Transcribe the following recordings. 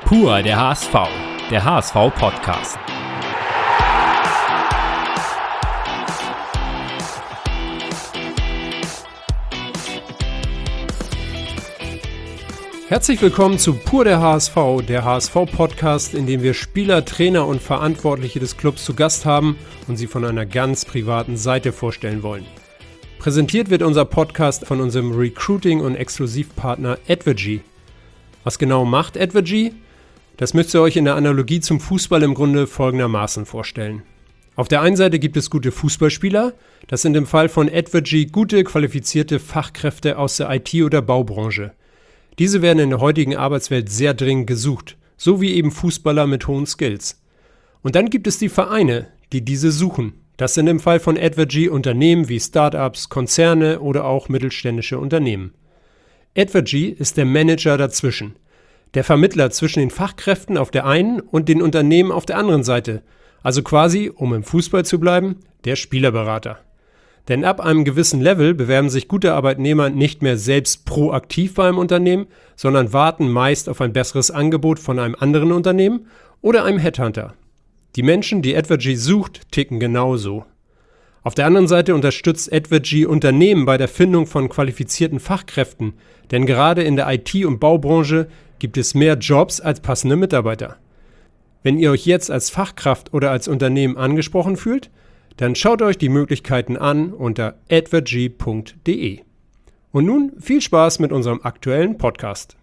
Pur der HSV, der HSV-Podcast. Herzlich willkommen zu Pur der HSV, der HSV-Podcast, in dem wir Spieler, Trainer und Verantwortliche des Clubs zu Gast haben und sie von einer ganz privaten Seite vorstellen wollen. Präsentiert wird unser Podcast von unserem Recruiting- und Exklusivpartner Advergy. Was genau macht Advergy? Das müsst ihr euch in der Analogie zum Fußball im Grunde folgendermaßen vorstellen. Auf der einen Seite gibt es gute Fußballspieler, das sind im Fall von Advergy gute, qualifizierte Fachkräfte aus der IT- oder Baubranche. Diese werden in der heutigen Arbeitswelt sehr dringend gesucht, so wie eben Fußballer mit hohen Skills. Und dann gibt es die Vereine, die diese suchen. Das sind im Fall von Advergy Unternehmen wie Startups, Konzerne oder auch mittelständische Unternehmen. Advergy ist der Manager dazwischen, der Vermittler zwischen den Fachkräften auf der einen und den Unternehmen auf der anderen Seite. Also quasi, um im Fußball zu bleiben, der Spielerberater. Denn ab einem gewissen Level bewerben sich gute Arbeitnehmer nicht mehr selbst proaktiv bei einem Unternehmen, sondern warten meist auf ein besseres Angebot von einem anderen Unternehmen oder einem Headhunter. Die Menschen, die Advergy sucht, ticken genauso. Auf der anderen Seite unterstützt Advergy Unternehmen bei der Findung von qualifizierten Fachkräften, denn gerade in der IT- und Baubranche gibt es mehr Jobs als passende Mitarbeiter. Wenn ihr euch jetzt als Fachkraft oder als Unternehmen angesprochen fühlt, dann schaut euch die Möglichkeiten an unter advergy.de. Und nun viel Spaß mit unserem aktuellen Podcast.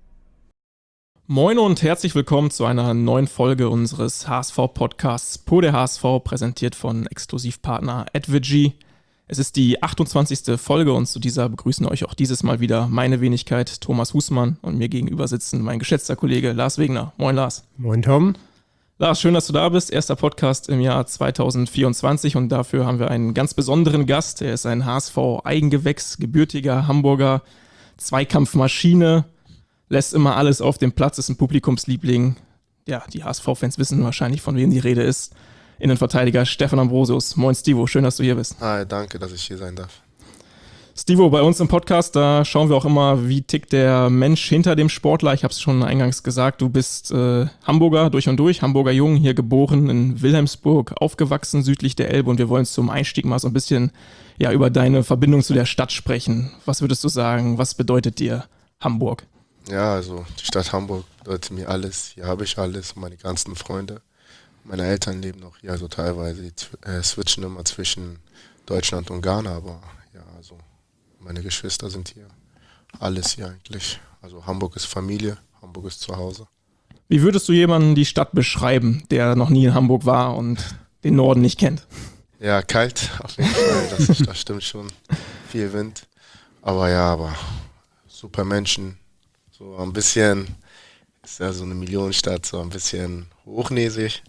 Moin und herzlich willkommen zu einer neuen Folge unseres HSV-Podcasts Pur der HSV, präsentiert von Exklusivpartner Advergy. Es ist die 28. Folge und zu dieser begrüßen euch auch dieses Mal wieder meine Wenigkeit Thomas Husmann und mir gegenüber sitzen mein geschätzter Kollege Lars Wegner. Moin Lars. Moin Tom. Lars, schön, dass du da bist. Erster Podcast im Jahr 2024 und dafür haben wir einen ganz besonderen Gast. Er ist ein HSV-Eigengewächs, gebürtiger Hamburger, Zweikampfmaschine, lässt immer alles auf dem Platz, ist ein Publikumsliebling. Ja, die HSV-Fans wissen wahrscheinlich, von wem die Rede ist. Innenverteidiger Stefan Ambrosius. Moin Stivo, schön, dass du hier bist. Hi, danke, dass ich hier sein darf. Stivo, bei uns im Podcast, da schauen wir auch immer, wie tickt der Mensch hinter dem Sportler. Ich habe es schon eingangs gesagt, du bist Hamburger durch und durch, Hamburger Jung, hier geboren in Wilhelmsburg, aufgewachsen südlich der Elbe und wir wollen zum Einstieg mal so ein bisschen über deine Verbindung zu der Stadt sprechen. Was würdest du sagen, was bedeutet dir Hamburg? Ja, also die Stadt Hamburg bedeutet mir alles. Hier habe ich alles, meine ganzen Freunde. Meine Eltern leben noch hier, also teilweise die switchen immer zwischen Deutschland und Ghana, aber ja, also meine Geschwister sind hier. Alles hier eigentlich. Also Hamburg ist Familie, Hamburg ist zu Hause. Wie würdest du jemanden die Stadt beschreiben, der noch nie in Hamburg war und den Norden nicht kennt? Ja, kalt auf jeden Fall, das stimmt schon. Viel Wind, aber super Menschen. So ein bisschen, ist ja so eine Millionenstadt, so ein bisschen hochnäsig.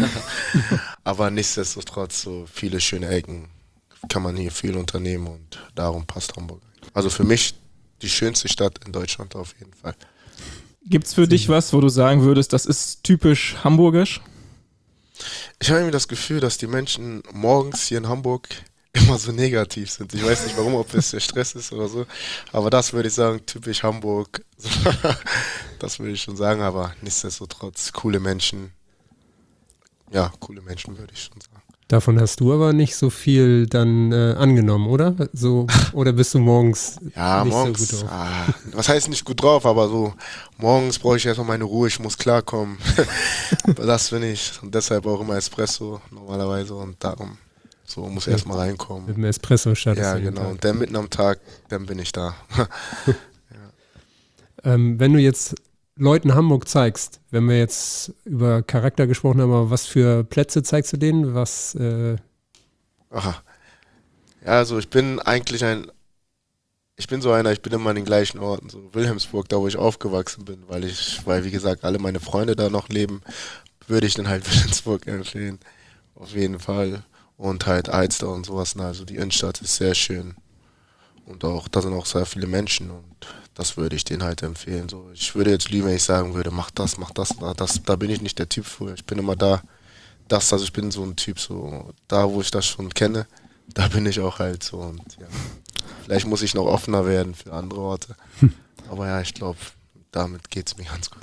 Aber nichtsdestotrotz so viele schöne Ecken. Kann man hier viel unternehmen und darum passt Hamburg. Also für mich die schönste Stadt in Deutschland auf jeden Fall. Gibt's für dich was, wo du sagen würdest, das ist typisch hamburgisch? Ich habe irgendwie das Gefühl, dass die Menschen morgens hier in Hamburg immer so negativ sind. Ich weiß nicht warum, ob es der Stress ist oder so, aber das würde ich sagen, typisch Hamburg. Das würde ich schon sagen, aber nichtsdestotrotz coole Menschen. Ja, coole Menschen würde ich schon sagen. Davon hast du aber nicht so viel dann angenommen, oder? So, oder bist du morgens nicht morgens, so gut drauf? Was heißt nicht gut drauf, aber so morgens brauche ich erstmal meine Ruhe, ich muss klarkommen. Das finde ich und deshalb auch immer Espresso normalerweise und darum so muss erstmal reinkommen. Mit dem Espresso statt. Ja, genau. Und dann mitten am Tag, dann bin ich da. Wenn du jetzt Leuten Hamburg zeigst, wenn wir jetzt über Charakter gesprochen haben, aber was für Plätze zeigst du denen? Ja, also ich bin immer an den gleichen Orten, so Wilhelmsburg, da wo ich aufgewachsen bin, weil wie gesagt alle meine Freunde da noch leben, würde ich dann halt Wilhelmsburg empfehlen, auf jeden Fall. Und halt Alster und sowas, also die Innenstadt ist sehr schön und auch da sind auch sehr viele Menschen und das würde ich denen halt empfehlen. So, ich würde jetzt lügen, wenn ich sagen würde, mach das, da bin ich nicht der Typ für. Ich bin immer da, ich bin so ein Typ, so da wo ich das schon kenne, da bin ich auch halt so und ja. Vielleicht muss ich noch offener werden für andere Orte, aber ja, ich glaube, damit geht's mir ganz gut.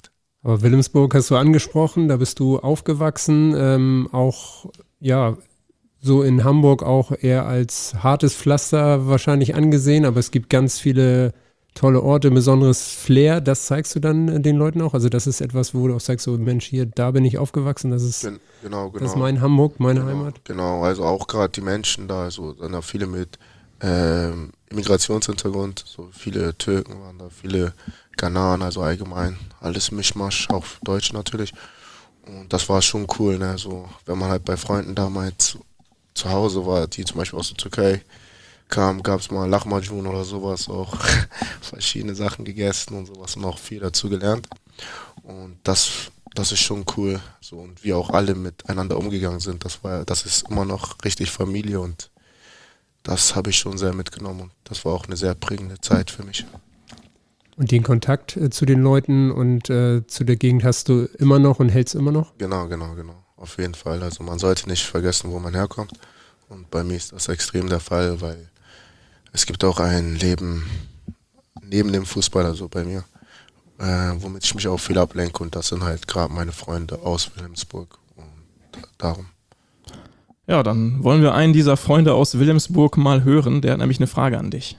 Aber Wilhelmsburg hast du angesprochen, da bist du aufgewachsen, auch ja so in Hamburg auch eher als hartes Pflaster wahrscheinlich angesehen, aber es gibt ganz viele tolle Orte, ein besonderes Flair, das zeigst du dann den Leuten auch? Also das ist etwas, wo du auch sagst, so Mensch, hier, da bin ich aufgewachsen, das ist, Genau. Das ist mein Hamburg, meine Heimat. Genau, also auch gerade die Menschen da, also dann auch viele mit Immigrationshintergrund, so viele Türken waren da, viele Ghanaren, also allgemein alles Mischmasch, auch Deutsch natürlich. Und das war schon cool, ne? So, wenn man halt bei Freunden damals zu Hause war, die zum Beispiel aus der Türkei kamen, gab es mal Lahmacun oder sowas, auch verschiedene Sachen gegessen und sowas und auch viel dazu gelernt. Und das ist schon cool. So, und wie auch alle miteinander umgegangen sind, das ist immer noch richtig Familie und das habe ich schon sehr mitgenommen und das war auch eine sehr prägende Zeit für mich. Und den Kontakt zu den Leuten und zu der Gegend hast du immer noch und hältst immer noch? Genau. Auf jeden Fall. Also man sollte nicht vergessen, wo man herkommt. Und bei mir ist das extrem der Fall, weil es gibt auch ein Leben neben dem Fußball, also bei mir, womit ich mich auch viel ablenke. Und das sind halt gerade meine Freunde aus Wilhelmsburg. Und darum. Ja, dann wollen wir einen dieser Freunde aus Wilhelmsburg mal hören. Der hat nämlich eine Frage an dich.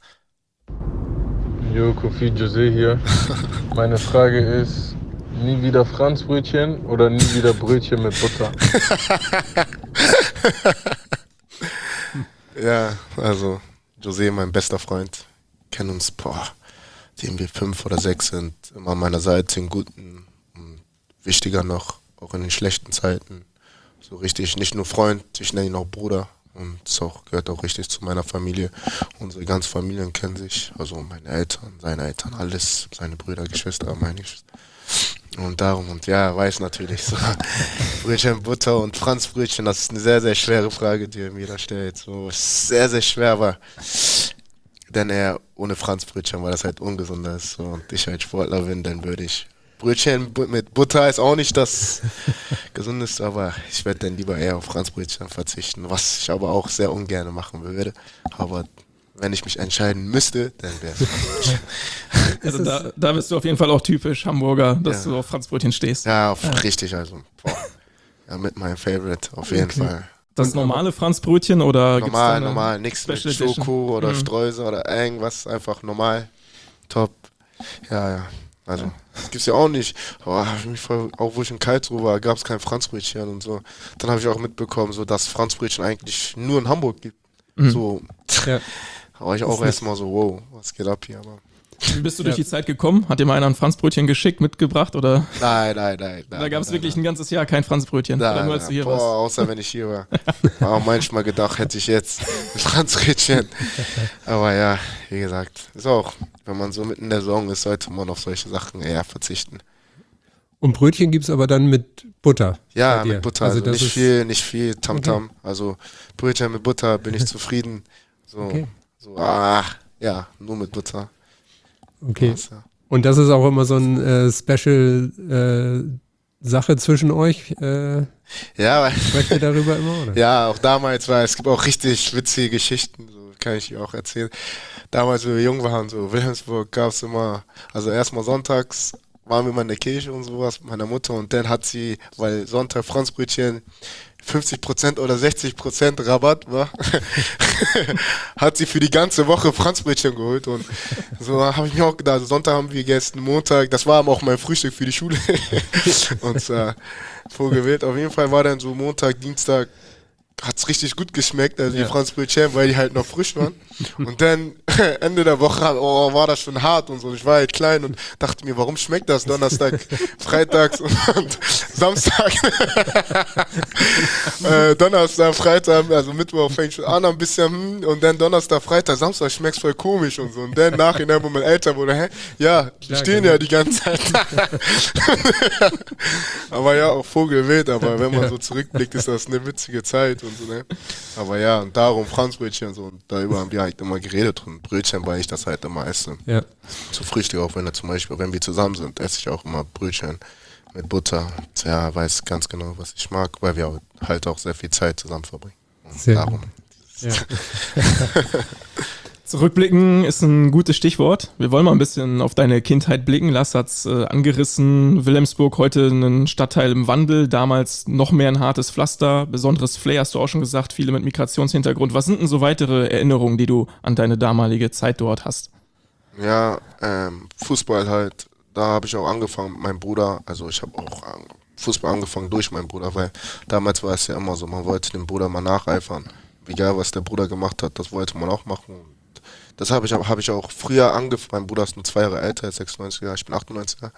Jo, Kofi, José hier. Meine Frage ist, nie wieder Franzbrötchen oder nie wieder Brötchen mit Butter? Ja, also José, mein bester Freund, kennen uns, seitdem wir 5 oder 6 sind, immer an meiner Seite in guten und wichtiger noch, auch in den schlechten Zeiten. So richtig, nicht nur Freund, ich nenne ihn auch Bruder und es gehört auch richtig zu meiner Familie. Unsere ganzen Familien kennen sich, also meine Eltern, seine Eltern, alles, seine Brüder, Geschwister, meine Geschwister. Und darum, und ja, weiß natürlich so, Brötchen, Butter und Franzbrötchen, das ist eine sehr, sehr schwere Frage, die er mir da stellt. So, ist sehr, sehr schwer, aber denn eher ohne Franzbrötchen, weil das halt ungesunder ist. So, und ich halt Sportler bin, dann würde ich Brötchen mit Butter ist auch nicht das Gesundeste, aber ich werde dann lieber eher auf Franzbrötchen verzichten, was ich aber auch sehr ungern machen würde. Aber wenn ich mich entscheiden müsste, dann wäre es Franzbrötchen. Also da bist du auf jeden Fall auch typisch Hamburger, dass du auf Franzbrötchen stehst. Ja, richtig, also ja, mit meinem Favorite, auf jeden Fall. Das normale Franzbrötchen oder gibt's da eine normal, nichts mit Special Edition? Schoko oder Streusel oder irgendwas, einfach normal, top. Ja. Also, das gibt's ja auch nicht. Auch wo ich in Karlsruhe war, gab es kein Franzbrötchen und so. Dann habe ich auch mitbekommen, so dass Franzbrötchen eigentlich nur in Hamburg gibt. So, Ja. da war ich auch erstmal so, wow, was geht ab hier? Aber Wie bist du durch die Zeit gekommen? Hat dir mal einer ein Franzbrötchen geschickt, mitgebracht? Oder? nein. Da gab es wirklich ein ganzes Jahr kein Franzbrötchen. Oder nur als du hier warst? Außer wenn ich hier war. War auch manchmal gedacht, hätte ich jetzt ein Franzbrötchen. Aber ja, wie gesagt, ist auch, wenn man so mitten in der Saison ist, sollte man auf solche Sachen eher verzichten. Und Brötchen gibt es aber dann mit Butter. Ja, bei dir. mit Butter, Also also das nicht viel Tamtam. Okay. Also Brötchen mit Butter bin ich zufrieden. So, Okay. ja, nur mit Butter. Okay. Das, ja. Und das ist auch immer so ein Special Sache zwischen euch. Ja, Sprecht ihr darüber immer, oder? ja, auch damals es gibt auch richtig witzige Geschichten, so kann ich dir auch erzählen. Damals, wo wir jung waren, so Wilhelmsburg gab es immer, also erstmal sonntags waren wir mal in der Kirche und sowas mit meiner Mutter und dann hat sie, weil Sonntag Franzbrötchen 50% oder 60% Rabatt war, hat sie für die ganze Woche Franzbrötchen geholt und so habe ich mir auch gedacht, also Sonntag haben wir gegessen, Montag, das war aber auch mein Frühstück für die Schule und vorgewählt. Auf jeden Fall war dann so Montag, Dienstag, hat es richtig gut geschmeckt, also die Franzbrötchen, weil die halt noch frisch waren. Und dann Ende der Woche, war das schon hart und so. Ich war halt klein und dachte mir, warum schmeckt das Donnerstag, Freitags und Samstag? Donnerstag, Freitag, also Mittwoch fängt schon an ein bisschen, und dann Donnerstag, Freitag, Samstag schmeckt voll komisch und so. Und dann nachhinein, wo man älter wurde, die stehen ja die ganze Zeit. Aber ja, auch Vogelwild, aber wenn man so zurückblickt, ist das eine witzige Zeit und so, ne? Aber ja, und darum Franzbrötchen und so, und darüber haben wir halt immer geredet und Brötchen, weil ich das halt immer esse. Ja. Zu Frühstück, auch wenn wir zusammen sind, esse ich auch immer Brötchen mit Butter. Ja, weiß ganz genau, was ich mag, weil wir halt auch sehr viel Zeit zusammen verbringen. Und Sehr darum. Ja. Zurückblicken ist ein gutes Stichwort. Wir wollen mal ein bisschen auf deine Kindheit blicken. Lasse hat's angerissen. Wilhelmsburg, heute ein Stadtteil im Wandel. Damals noch mehr ein hartes Pflaster. Besonderes Flair, hast du auch schon gesagt. Viele mit Migrationshintergrund. Was sind denn so weitere Erinnerungen, die du an deine damalige Zeit dort hast? Ja, Fußball halt. Da habe ich auch angefangen mit meinem Bruder. Also ich habe auch Fußball angefangen durch meinen Bruder, weil damals war es ja immer so, man wollte dem Bruder mal nacheifern. Egal, was der Bruder gemacht hat, das wollte man auch machen. Das habe ich auch früher angefangen. Mein Bruder ist nur 2 Jahre älter, ist 96er, ich bin 98er.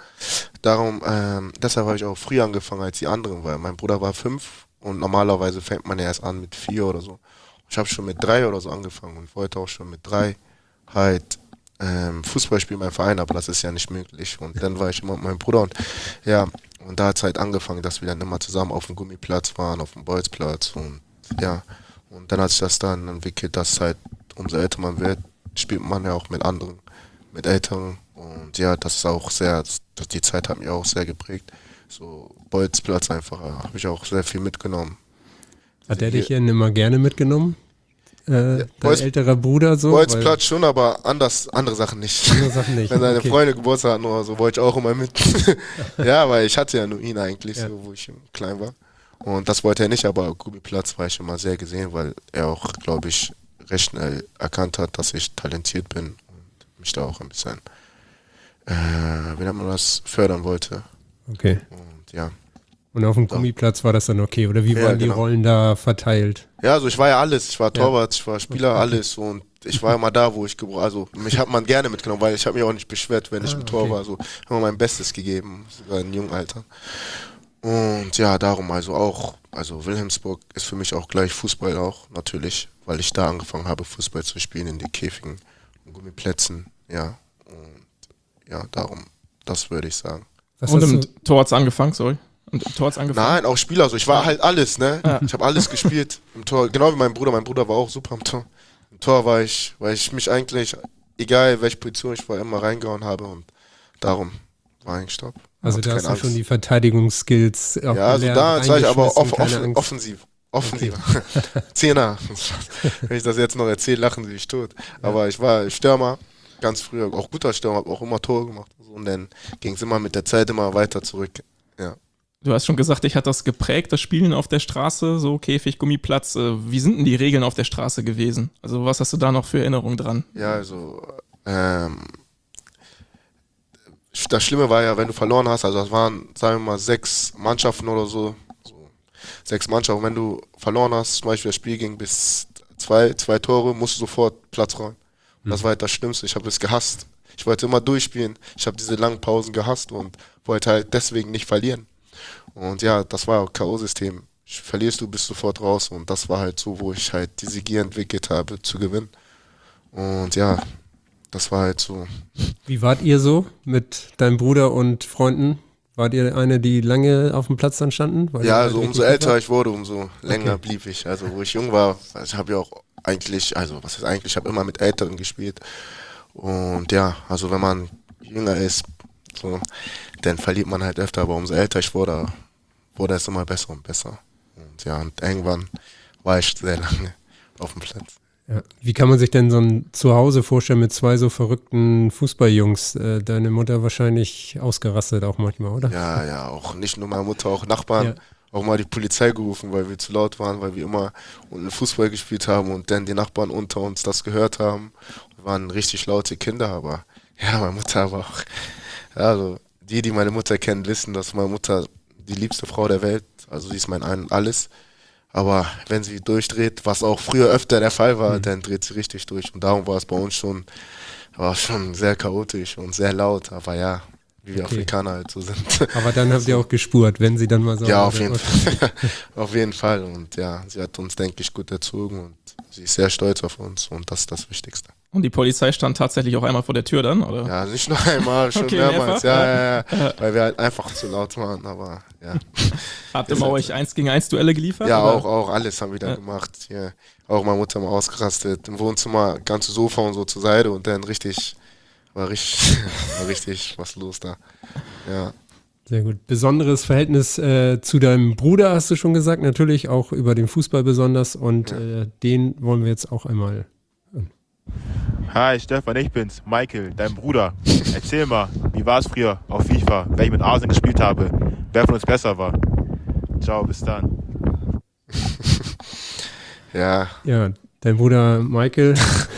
Deshalb habe ich auch früher angefangen als die anderen, weil mein Bruder war 5 und normalerweise fängt man ja erst an mit 4 oder so. Ich habe schon mit 3 oder so angefangen und wollte auch schon mit 3 halt Fußball spielen beim Verein, aber das ist ja nicht möglich. Und dann war ich immer mit meinem Bruder und ja, und da hat es halt angefangen, dass wir dann immer zusammen auf dem Gummiplatz waren, auf dem Bolzplatz und ja. Und dann hat sich das dann entwickelt, dass halt umso älter man wird, spielt man ja auch mit anderen, mit Älteren. Und ja, das ist auch die Zeit hat mich auch sehr geprägt. So Bolzplatz einfach, habe ich auch sehr viel mitgenommen. Hat der dich denn immer gerne mitgenommen? Dein älterer Bruder so? Bolzplatz schon, aber andere Sachen nicht. Andere Sachen nicht. Wenn seine Freunde Geburtstag hatten oder so, wollte ich auch immer mit. Ja, weil ich hatte ja nur ihn eigentlich, so, wo ich klein war. Und das wollte er nicht, aber Gummiplatz war ich immer sehr gesehen, weil er auch, glaube ich, recht schnell erkannt hat, dass ich talentiert bin und mich da auch ein bisschen, wie nennt man das, fördern wollte. Okay. Und ja. Und auf dem Gummiplatz war das dann okay? Oder wie waren die Rollen da verteilt? Ja, also ich war ja alles. Ich war Torwart, ich war Spieler, alles. Und ich war immer da, wo ich also mich hat man gerne mitgenommen, weil ich habe mich auch nicht beschwert, wenn ich im Tor war. Also habe mein Bestes gegeben, sogar in jungen Alter. Und ja, darum also Wilhelmsburg ist für mich auch gleich Fußball auch, natürlich, weil ich da angefangen habe, Fußball zu spielen in den Käfigen und Gummiplätzen, ja. Und ja, darum, das würde ich sagen. Und im Tor hat's angefangen, sorry. Und im Tor hat's angefangen? Nein, auch Spieler, also ich war halt alles, ne? Ja. Ich habe alles gespielt im Tor, genau wie mein Bruder war auch super im Tor. Im Tor weil ich mich eigentlich, egal welche Position ich war, immer reingehauen habe und darum war eigentlich Stopp. Also da hast du schon die Verteidigungsskills auch ja, also da zeige ich aber offensiv. Okay. Zehner. Wenn ich das jetzt noch erzähle, lachen sie sich tot. Ja. Aber ich war Stürmer, ganz früher, auch guter Stürmer, habe auch immer Tore gemacht. Und dann ging es immer mit der Zeit immer weiter zurück. Ja. Du hast schon gesagt, dich hat das geprägt, das Spielen auf der Straße, so Käfig, Gummiplatz. Wie sind denn die Regeln auf der Straße gewesen? Also was hast du da noch für Erinnerungen dran? Ja, also das Schlimme war ja, wenn du verloren hast, also das waren, sagen wir mal, 6 Mannschaften oder so 6 Mannschaften, wenn du verloren hast, zum Beispiel das Spiel ging bis 2 Tore, musst du sofort Platz räumen. Das war halt das Schlimmste, ich habe es gehasst. Ich wollte immer durchspielen, ich habe diese langen Pausen gehasst und wollte halt deswegen nicht verlieren. Und ja, das war auch K.O.-System. Verlierst du, bist sofort raus und das war halt so, wo ich halt diese Gier entwickelt habe, zu gewinnen. Und ja, das war halt so. Wie wart ihr so mit deinem Bruder und Freunden? Wart ihr eine, die lange auf dem Platz dann standen? Ja, also umso älter ich wurde, umso länger blieb ich. Also wo ich jung war, ich habe ja auch eigentlich, also was heißt eigentlich, ich habe immer mit Älteren gespielt. Und ja, also wenn man jünger ist, so, dann verliert man halt öfter, aber umso älter ich wurde es immer besser und besser. Und ja, und irgendwann war ich sehr lange auf dem Platz. Ja. Wie kann man sich denn so ein Zuhause vorstellen mit 2 so verrückten Fußballjungs? Deine Mutter wahrscheinlich ausgerastet auch manchmal, oder? Ja, auch nicht nur meine Mutter, auch Nachbarn. Auch mal die Polizei gerufen, weil wir zu laut waren, weil wir immer unten Fußball gespielt haben und dann die Nachbarn unter uns das gehört haben. Wir waren richtig laute Kinder, aber ja, meine Mutter war auch, ja, also die meine Mutter kennen, wissen, dass meine Mutter die liebste Frau der Welt, also sie ist mein Ein und Alles. Aber wenn sie durchdreht, was auch früher öfter der Fall war, dann dreht sie richtig durch. Und darum war es bei uns schon sehr chaotisch und sehr laut. Aber ja, wie wir Afrikaner halt so sind. Aber dann habt ihr auch gespurt, wenn sie dann mal so... Ja, auf jeden Fall. Auf jeden Fall. Und ja, sie hat uns, denke ich, gut erzogen und sie ist sehr stolz auf uns und das ist das Wichtigste. Und die Polizei stand tatsächlich auch einmal vor der Tür dann, oder? Ja, nicht nur einmal, schon mehrmals. Ja. Weil wir halt einfach zu laut waren, aber ja. Habt ihr mal euch 1-gegen-1 Duelle geliefert? Ja, oder? auch alles haben wir da gemacht. Ja. Auch meine Mutter mal ausgerastet. Im Wohnzimmer, ganze Sofa und so zur Seite und dann war richtig was los da. Ja. Sehr gut. Besonderes Verhältnis zu deinem Bruder, hast du schon gesagt, natürlich auch über den Fußball besonders und den wollen wir jetzt auch einmal Hi Stefan, ich bin's, Michael, dein Bruder. Erzähl mal, wie war es früher auf FIFA, wenn ich mit Arsenal gespielt habe? Wer von uns besser war? Ciao, bis dann. Ja, Ja, dein Bruder Michael.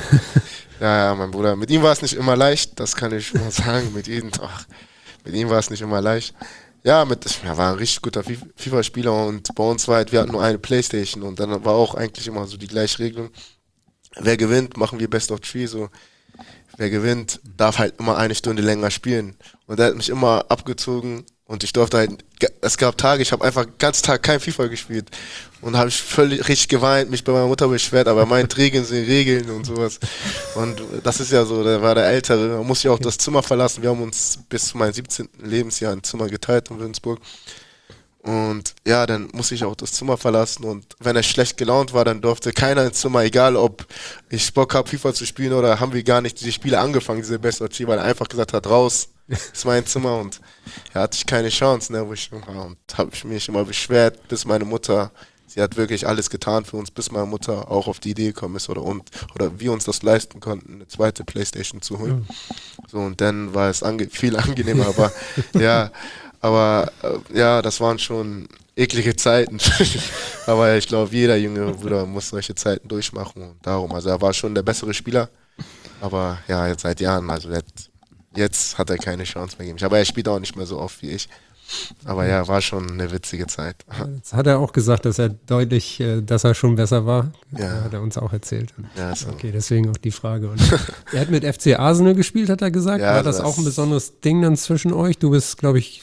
ja, mein Bruder. Mit ihm war es nicht immer leicht, das kann ich schon mal sagen. Mit ihm war es nicht immer leicht. Ja, er war ein richtig guter FIFA-Spieler und bei uns war halt, wir hatten nur eine Playstation und dann war auch eigentlich immer so die gleiche Regelung. Wer gewinnt, machen wir Best of Three, so. Wer gewinnt, darf halt immer eine Stunde länger spielen. Und er hat mich immer abgezogen und ich durfte halt, es gab Tage, ich habe einfach den ganzen Tag kein FIFA gespielt und habe ich völlig richtig geweint, mich bei meiner Mutter beschwert, aber er meint, Regeln sind Regeln und sowas. Und das ist ja so, der war der Ältere, da musste ich auch das Zimmer verlassen. Wir haben uns bis zu meinem 17. Lebensjahr ein Zimmer geteilt in Würzburg. Und ja, dann musste ich auch das Zimmer verlassen und wenn er schlecht gelaunt war, dann durfte keiner ins Zimmer, egal ob ich Bock habe, FIFA zu spielen oder haben wir gar nicht diese Spiele angefangen, diese Best of Three, weil er einfach gesagt hat, raus, ist mein Zimmer und ja, hatte ich keine Chance, ne, wo ich war und habe ich mich immer beschwert, bis meine Mutter, sie hat wirklich alles getan für uns, bis meine Mutter auch auf die Idee gekommen ist oder wir uns das leisten konnten, eine zweite Playstation zu holen. So, und dann war es viel angenehmer, aber ja, ja, das waren schon eklige Zeiten. Aber ich glaube, jeder junge Bruder muss solche Zeiten durchmachen. Und darum, also er war schon der bessere Spieler. Aber ja, jetzt seit Jahren, also jetzt hat er keine Chance mehr gegeben. Aber er spielt auch nicht mehr so oft wie ich. Aber ja, war schon eine witzige Zeit. Jetzt hat er auch gesagt, dass er dass er schon besser war. Ja. Hat er uns auch erzählt. Ja, so. Okay, deswegen auch die Frage. Und er hat mit FC Arsenal gespielt, hat er gesagt. Ja, war das auch ein besonderes Ding dann zwischen euch? Du bist, glaube ich,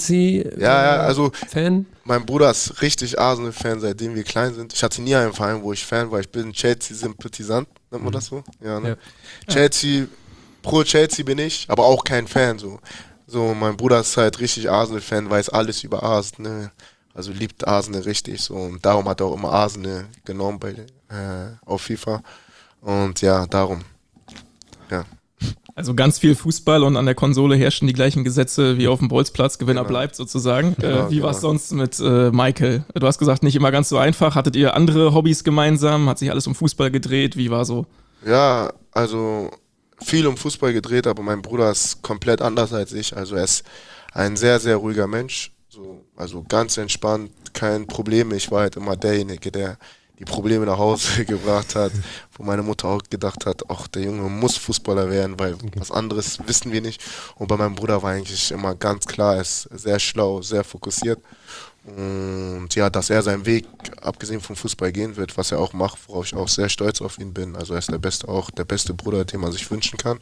Chelsea-Fan. Mein Bruder ist richtig Arsenal-Fan, seitdem wir klein sind. Ich hatte nie einen Verein, wo ich Fan war. Ich bin Chelsea-Sympathisant, nennt man das so? Ja, ne? Ja. Pro Chelsea bin ich, aber auch kein Fan, so. So, mein Bruder ist halt richtig Arsenal-Fan, weiß alles über Arsenal, also liebt Arsenal richtig so und darum hat er auch immer Arsenal genommen auf FIFA und ja, darum, ja. Also ganz viel Fußball und an der Konsole herrschen die gleichen Gesetze wie auf dem Bolzplatz, Gewinner bleibt sozusagen. Wie war es sonst mit Michael? Du hast gesagt, nicht immer ganz so einfach. Hattet ihr andere Hobbys gemeinsam? Hat sich alles um Fußball gedreht? Wie war so? Ja, also viel um Fußball gedreht, aber mein Bruder ist komplett anders als ich. Also er ist ein sehr, sehr ruhiger Mensch. Also ganz entspannt, kein Problem. Ich war halt immer derjenige, der die Probleme nach Hause gebracht hat, wo meine Mutter auch gedacht hat, ach, der Junge muss Fußballer werden, weil was anderes wissen wir nicht. Und bei meinem Bruder war eigentlich immer ganz klar, er ist sehr schlau, sehr fokussiert. Und ja, dass er seinen Weg, abgesehen vom Fußball, gehen wird, was er auch macht, worauf ich auch sehr stolz auf ihn bin. Also er ist der beste Bruder, den man sich wünschen kann.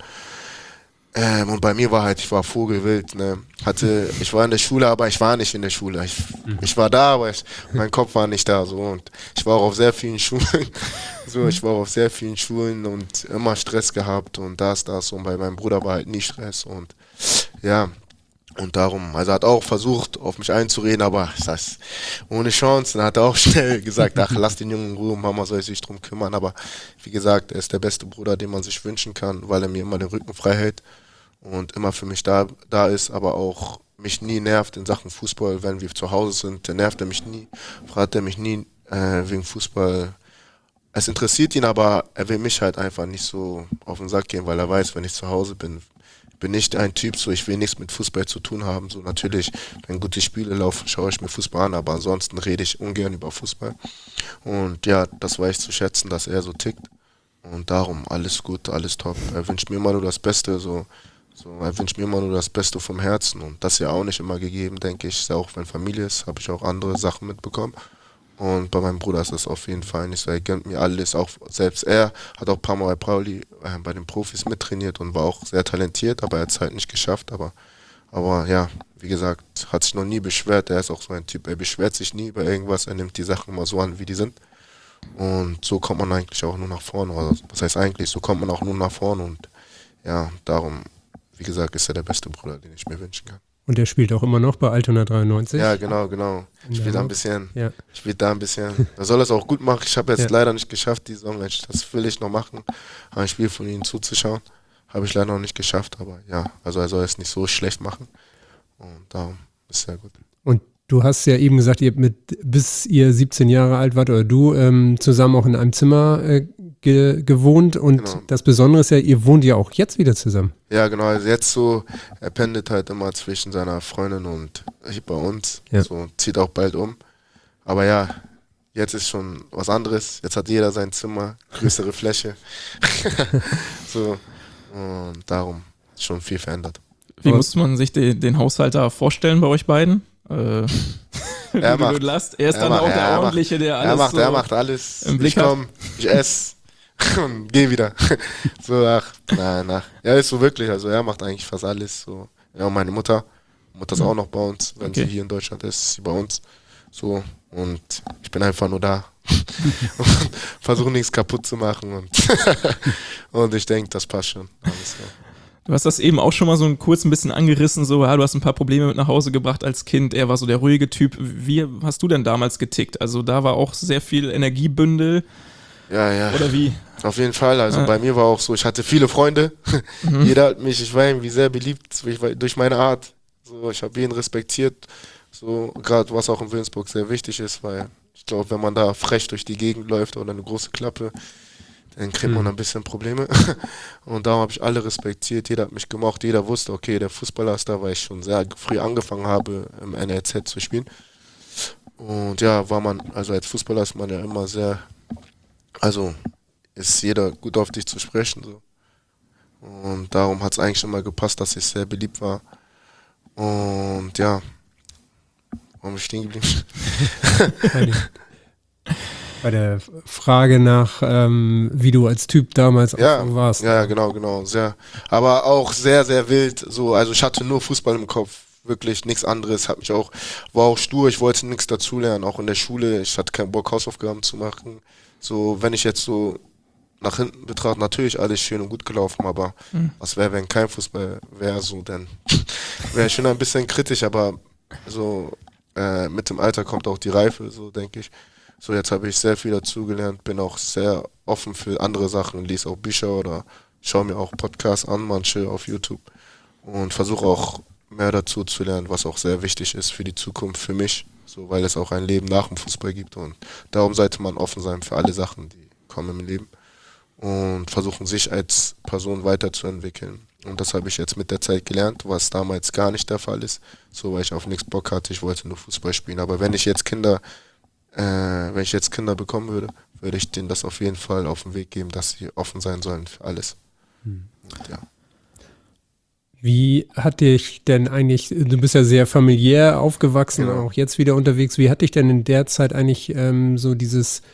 Und bei mir ich war vogelwild, ne. Ich war in der Schule, aber ich war nicht in der Schule. Ich war da, aber mein Kopf war nicht da, so. Und ich war auch auf sehr vielen Schulen. Und immer Stress gehabt und das. Und bei meinem Bruder war halt nie Stress und ja. Und darum, also er hat auch versucht, auf mich einzureden, aber ich sag's, ohne Chance. Dann hat er auch schnell gesagt, ach, lass den Jungen in Ruhe, Mama soll sich drum kümmern. Aber wie gesagt, er ist der beste Bruder, den man sich wünschen kann, weil er mir immer den Rücken frei hält und immer für mich da ist, aber auch mich nie nervt in Sachen Fußball, wenn wir zu Hause sind. Der nervt er mich nie, fragt er mich nie wegen Fußball. Es interessiert ihn, aber er will mich halt einfach nicht so auf den Sack gehen, weil er weiß, wenn ich zu Hause bin nicht ein Typ, so ich will nichts mit Fußball zu tun haben. So natürlich, wenn gute Spiele laufen, schaue ich mir Fußball an, aber ansonsten rede ich ungern über Fußball. Und ja, das weiß ich zu schätzen, dass er so tickt. Und darum, alles gut, alles top. Er wünscht mir immer nur das Beste, er wünscht mir immer nur das Beste vom Herzen. Und das ist ja auch nicht immer gegeben, denke ich. Auch wenn Familie ist, habe ich auch andere Sachen mitbekommen. Und bei meinem Bruder ist das auf jeden Fall nicht so. Er gönnt mir alles. Auch selbst er hat auch ein paar Mal bei Pauli bei den Profis mittrainiert und war auch sehr talentiert, aber er hat es halt nicht geschafft. Aber ja, wie gesagt, hat sich noch nie beschwert. Er ist auch so ein Typ, er beschwert sich nie über irgendwas. Er nimmt die Sachen immer so an, wie die sind. Und so kommt man eigentlich auch nur nach vorne. Also, was heißt eigentlich? So kommt man auch nur nach vorne. Und ja, darum, wie gesagt, ist er der beste Bruder, den ich mir wünschen kann. Und der spielt auch immer noch bei Altona 93. Ja, genau. Ich spiele da ein bisschen. Da soll er es auch gut machen. Ich habe jetzt leider nicht geschafft, die Saison. Das will ich noch machen, ein Spiel von ihm zuzuschauen. Habe ich leider noch nicht geschafft, aber ja, also er soll es nicht so schlecht machen. Und darum ist sehr gut. Und du hast ja eben gesagt, ihr habt bis ihr 17 Jahre alt wart oder du zusammen auch in einem Zimmer gewohnt und Genau. das Besondere ist ja, ihr wohnt ja auch jetzt wieder zusammen. Ja, genau. Also jetzt so, er pendelt halt immer zwischen seiner Freundin und bei uns. Ja. So, zieht auch bald um. Aber ja, jetzt ist schon was anderes. Jetzt hat jeder sein Zimmer, größere Fläche. So, und darum ist schon viel verändert. Wie Aber- muss man sich den Haushalter vorstellen bei euch beiden? Er Er macht- ist dann er macht- auch der er Ordentliche, der alles Er so macht alles. im Blick Ich komm, ich ess und geh wieder. So, nein. Ja, ist so wirklich. Also er macht eigentlich fast alles. So. Ja, und meine Mutter ist auch noch bei uns. Wenn Okay. sie hier in Deutschland ist sie bei uns. So, und ich bin einfach nur da. Und versuche nichts kaputt zu machen. Und ich denke, das passt schon. Alles klar. Du hast das eben auch schon mal so kurz ein bisschen angerissen, so, ja, du hast ein paar Probleme mit nach Hause gebracht als Kind, er war so der ruhige Typ. Wie hast du denn damals getickt? Also da war auch sehr viel Energiebündel, Ja. oder wie? Auf jeden Fall, also bei mir war auch so, ich hatte viele Freunde, jeder hat mich, ich war irgendwie sehr beliebt durch meine Art, so, ich habe jeden respektiert, so, gerade was auch in Wilhelmsburg sehr wichtig ist, weil ich glaube, wenn man da frech durch die Gegend läuft oder eine große Klappe, dann kriegt man ein bisschen Probleme und darum habe ich alle respektiert, jeder hat mich gemocht, jeder wusste, okay, der Fußballer ist da, weil ich schon sehr früh angefangen habe, im NLZ zu spielen und ja, also als Fußballer ist man ja immer sehr, also ist jeder gut auf dich zu sprechen. So. Und darum hat es eigentlich immer gepasst, dass ich sehr beliebt war. Und ja, warum bin ich stehen geblieben? Bei der Frage nach, wie du als Typ damals auch so warst. Ja, genau. Sehr, aber auch sehr, sehr wild. So, also ich hatte nur Fußball im Kopf. Wirklich nichts anderes. War auch stur, ich wollte nichts dazulernen, auch in der Schule. Ich hatte keinen Bock, Hausaufgaben zu machen. So, wenn ich jetzt so nach hinten betrachte, natürlich alles schön und gut gelaufen, aber was wäre, wenn kein Fußball wäre, so, dann wäre ich schon ein bisschen kritisch, aber so mit dem Alter kommt auch die Reife, so denke ich. So, jetzt habe ich sehr viel dazugelernt, bin auch sehr offen für andere Sachen, lese auch Bücher oder schaue mir auch Podcasts an, manche auf YouTube und versuche auch mehr dazu zu lernen, was auch sehr wichtig ist für die Zukunft, für mich, so, weil es auch ein Leben nach dem Fußball gibt und darum sollte man offen sein für alle Sachen, die kommen im Leben und versuchen, sich als Person weiterzuentwickeln. Und das habe ich jetzt mit der Zeit gelernt, was damals gar nicht der Fall ist, so, weil ich auf nichts Bock hatte, ich wollte nur Fußball spielen. Aber wenn ich jetzt Kinder bekommen würde, würde ich denen das auf jeden Fall auf den Weg geben, dass sie offen sein sollen für alles. Und, ja. Wie hat dich denn eigentlich, du bist ja sehr familiär aufgewachsen, Genau. auch jetzt wieder unterwegs, wie hat dich denn in der Zeit eigentlich so dieses,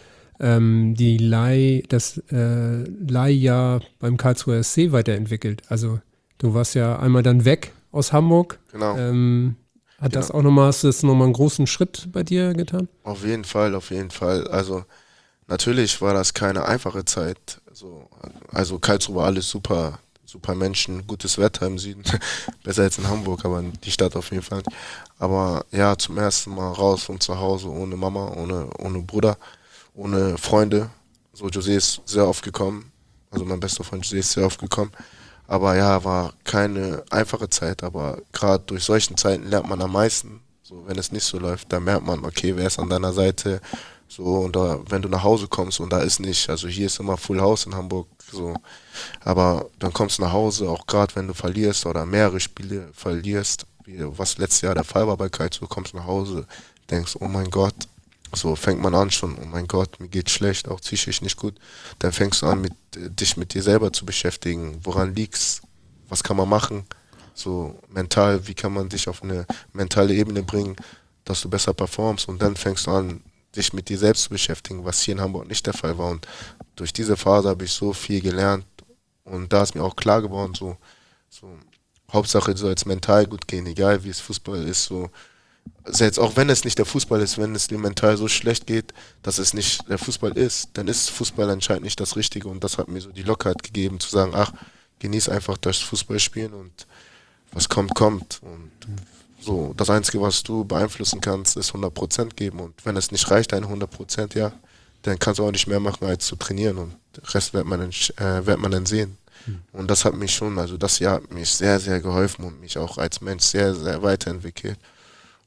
das Leihjahr beim Karlsruher SC weiterentwickelt? Also du warst ja einmal dann weg aus Hamburg. Genau. Hast das nochmal einen großen Schritt bei dir getan? Auf jeden Fall. Also natürlich war das keine einfache Zeit. Also Karlsruhe war alles super Menschen, gutes Wetter im Süden, besser als in Hamburg, aber die Stadt auf jeden Fall. Aber ja, zum ersten Mal raus von zu Hause, ohne Mama, ohne Bruder, ohne Freunde. So, José ist sehr oft gekommen, also mein bester Freund José ist sehr oft gekommen. Aber ja, war keine einfache Zeit, aber gerade durch solchen Zeiten lernt man am meisten. So, wenn es nicht so läuft, dann merkt man, okay, wer ist an deiner Seite? So, und wenn du nach Hause kommst und da ist nicht, also hier ist immer Full House in Hamburg, so. Aber dann kommst du nach Hause, auch gerade wenn du verlierst oder mehrere Spiele verlierst, was letztes Jahr der Fall war bei Karlsruhe, kommst nach Hause, denkst, oh mein Gott, so fängt man an schon, oh mein Gott, mir geht's schlecht, auch psychisch nicht gut. Dann fängst du an, dich mit dir selber zu beschäftigen. Woran liegt's? Was kann man machen? So mental, wie kann man dich auf eine mentale Ebene bringen, dass du besser performst? Und dann fängst du an, dich mit dir selbst zu beschäftigen, was hier in Hamburg nicht der Fall war. Und durch diese Phase habe ich so viel gelernt. Und da ist mir auch klar geworden, so Hauptsache soll es mental gut gehen, egal wie es Fußball ist, so. Also jetzt auch wenn es nicht der Fußball ist, wenn es dir mental so schlecht geht, dass es nicht der Fußball ist, dann ist Fußball anscheinend nicht das Richtige und das hat mir so die Lockerheit gegeben, zu sagen, ach, genieß einfach das Fußballspielen und was kommt, kommt. Und so, das Einzige, was du beeinflussen kannst, ist 100% geben und wenn es nicht reicht, deine 100%, ja, dann kannst du auch nicht mehr machen, als zu trainieren und den Rest wird man dann sehen. Und das hat mich schon, also das Jahr hat mich sehr, sehr geholfen und mich auch als Mensch sehr, sehr weiterentwickelt.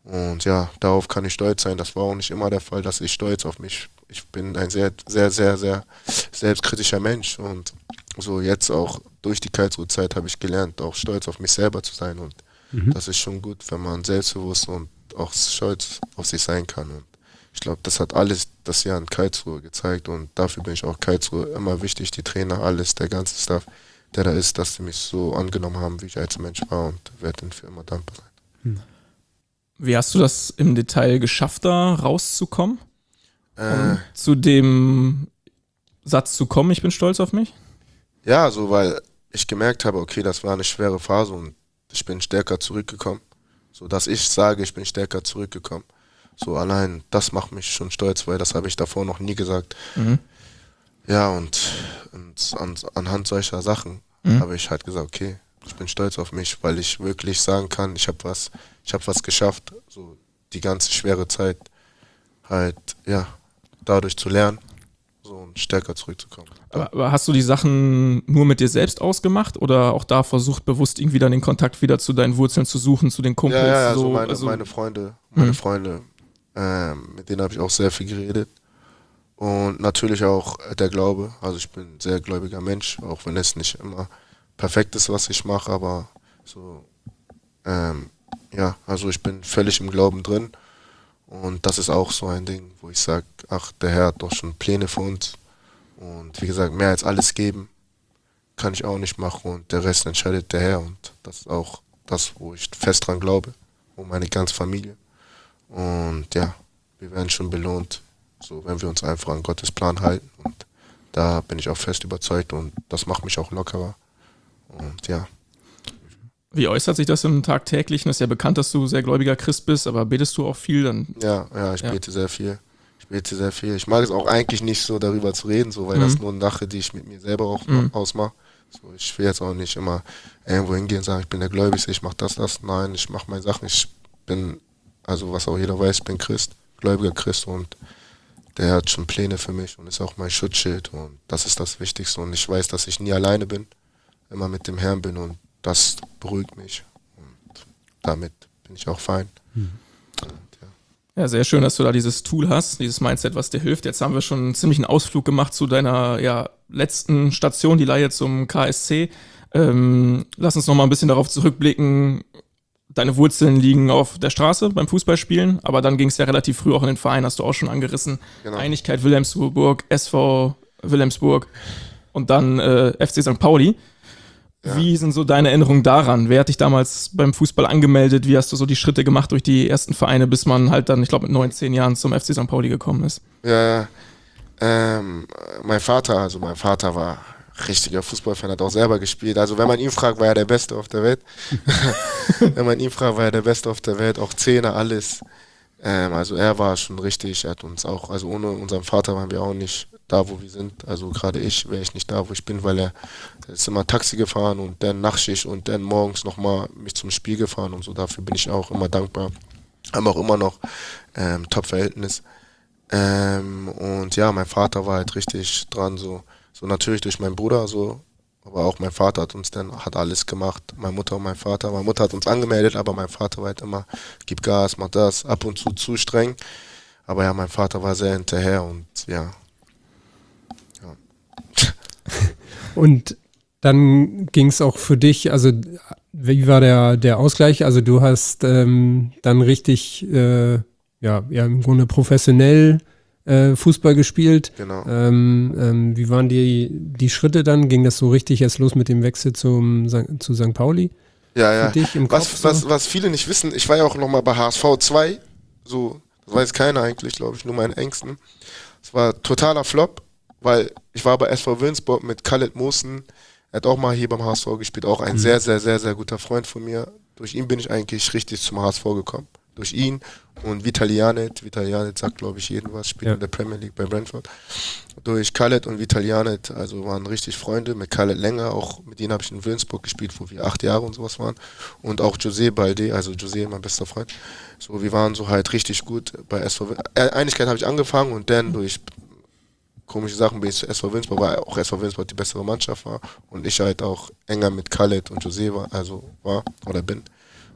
Und ja, darauf kann ich stolz sein. Das war auch nicht immer der Fall, dass ich stolz auf mich. Ich bin ein sehr, sehr, sehr, sehr selbstkritischer Mensch und so jetzt auch durch die Karlsruhe-Zeit habe ich gelernt, auch stolz auf mich selber zu sein und das ist schon gut, wenn man selbstbewusst und auch stolz auf sich sein kann und ich glaube, das hat alles das Jahr in Karlsruhe gezeigt und dafür bin ich auch Karlsruhe immer wichtig, die Trainer, alles, der ganze Staff, der da ist, dass sie mich so angenommen haben, wie ich als Mensch war und werde ihnen für immer dankbar sein. Wie hast du das im Detail geschafft, da rauszukommen? Zu dem Satz zu kommen, ich bin stolz auf mich? Ja, so weil ich gemerkt habe, okay, das war eine schwere Phase und ich bin stärker zurückgekommen. So dass ich sage, ich bin stärker zurückgekommen. So allein das macht mich schon stolz, weil das habe ich davor noch nie gesagt. Ja, und anhand solcher Sachen habe ich halt gesagt, okay, ich bin stolz auf mich, weil ich wirklich sagen kann, ich habe was geschafft, so die ganze schwere Zeit halt, ja, dadurch zu lernen, so und stärker zurückzukommen. Aber hast du die Sachen nur mit dir selbst ausgemacht oder auch da versucht, bewusst irgendwie dann den Kontakt wieder zu deinen Wurzeln zu suchen, zu den Kumpels? Ja, so, meine Freunde, mit denen habe ich auch sehr viel geredet. Und natürlich auch der Glaube. Also ich bin ein sehr gläubiger Mensch, auch wenn es nicht immer perfekt ist, was ich mache, aber so, ja, also ich bin völlig im Glauben drin. Und das ist auch so ein Ding, wo ich sage, ach, der Herr hat doch schon Pläne für uns. Und wie gesagt, mehr als alles geben kann ich auch nicht machen und der Rest entscheidet der Herr. Und das ist auch das, wo ich fest dran glaube, und meine ganze Familie. Und ja, wir werden schon belohnt, so wenn wir uns einfach an Gottes Plan halten. Und da bin ich auch fest überzeugt und das macht mich auch lockerer. Und ja. Wie äußert sich das im Tagtäglichen? Es ist ja bekannt, dass du sehr gläubiger Christ bist, aber betest du auch viel? Dann Ja, ich bete sehr viel. Ich mag es auch eigentlich nicht so darüber zu reden, so, weil das nur eine Sache, die ich mit mir selber auch ausmache. So, ich will jetzt auch nicht immer irgendwo hingehen und sagen, ich bin der Gläubigste, ich mache das. Nein, ich mache meine Sachen. Ich bin, also was auch jeder weiß, ich bin Christ, gläubiger Christ und der hat schon Pläne für mich und ist auch mein Schutzschild und das ist das Wichtigste und ich weiß, dass ich nie alleine bin, immer mit dem Herrn bin und das beruhigt mich und damit bin ich auch fein. Ja, sehr schön, dass du da dieses Tool hast, dieses Mindset, was dir hilft. Jetzt haben wir schon einen ziemlichen Ausflug gemacht zu deiner letzten Station, die Leihe zum KSC. Lass uns noch mal ein bisschen darauf zurückblicken. Deine Wurzeln liegen auf der Straße beim Fußballspielen, aber dann ging es ja relativ früh auch in den Verein, hast du auch schon angerissen. Genau. Einigkeit Wilhelmsburg, SV Wilhelmsburg und dann FC St. Pauli. Ja. Wie sind so deine Erinnerungen daran? Wer hat dich damals beim Fußball angemeldet? Wie hast du so die Schritte gemacht durch die ersten Vereine, bis man halt dann, ich glaube, mit 19 Jahren zum FC St. Pauli gekommen ist? Ja, mein Vater war richtiger Fußballfan, hat auch selber gespielt. Also wenn man ihn fragt, war er der Beste auf der Welt. Auch Zehner, alles. Also er war schon richtig, er hat uns auch, also ohne unseren Vater waren wir auch nicht da, wo wir sind. Also gerade wäre ich nicht da, wo ich bin, weil er ist immer Taxi gefahren und dann Nachtschicht und dann morgens nochmal mich zum Spiel gefahren und so. Dafür bin ich auch immer dankbar. Haben auch immer noch Top-Verhältnis. Und ja, mein Vater war halt richtig dran, so natürlich durch meinen Bruder, so, aber auch mein Vater hat alles gemacht, meine Mutter und mein Vater. Meine Mutter hat uns angemeldet, aber mein Vater war halt immer, gib Gas, mach das, ab und zu streng. Aber ja, mein Vater war sehr hinterher und ja. Und dann ging es auch für dich, also wie war der Ausgleich? Also du hast dann richtig, im Grunde professionell Fußball gespielt. Genau. Wie waren die Schritte dann? Ging das so richtig erst los mit dem Wechsel zu St. Pauli? Ja. Für dich im Kopf, was viele nicht wissen, ich war ja auch nochmal bei HSV 2, so, das weiß keiner eigentlich, glaube ich, nur meine Ängsten. Es war totaler Flop, weil ich war bei SV Wilhelmsburg mit Khaled Mosen, er hat auch mal hier beim HSV gespielt, auch ein sehr, sehr, sehr, sehr guter Freund von mir. Durch ihn bin ich eigentlich richtig zum HSV gekommen. Durch ihn und Vitalianet sagt, glaube ich, jedem was, spielt in der Premier League bei Brentford. Durch Khaled und Vitalianet, also waren richtig Freunde, mit Khaled länger, auch mit denen habe ich in Wilhelmsburg gespielt, wo wir 8 Jahre und sowas waren. Und auch José Balde, also José, mein bester Freund. So, wir waren so halt richtig gut bei SV Einigkeit habe ich angefangen und dann durch komische Sachen bin ich zu SV Wilhelmsburg, weil auch SV Wilhelmsburg die bessere Mannschaft war und ich halt auch enger mit Khaled und José bin.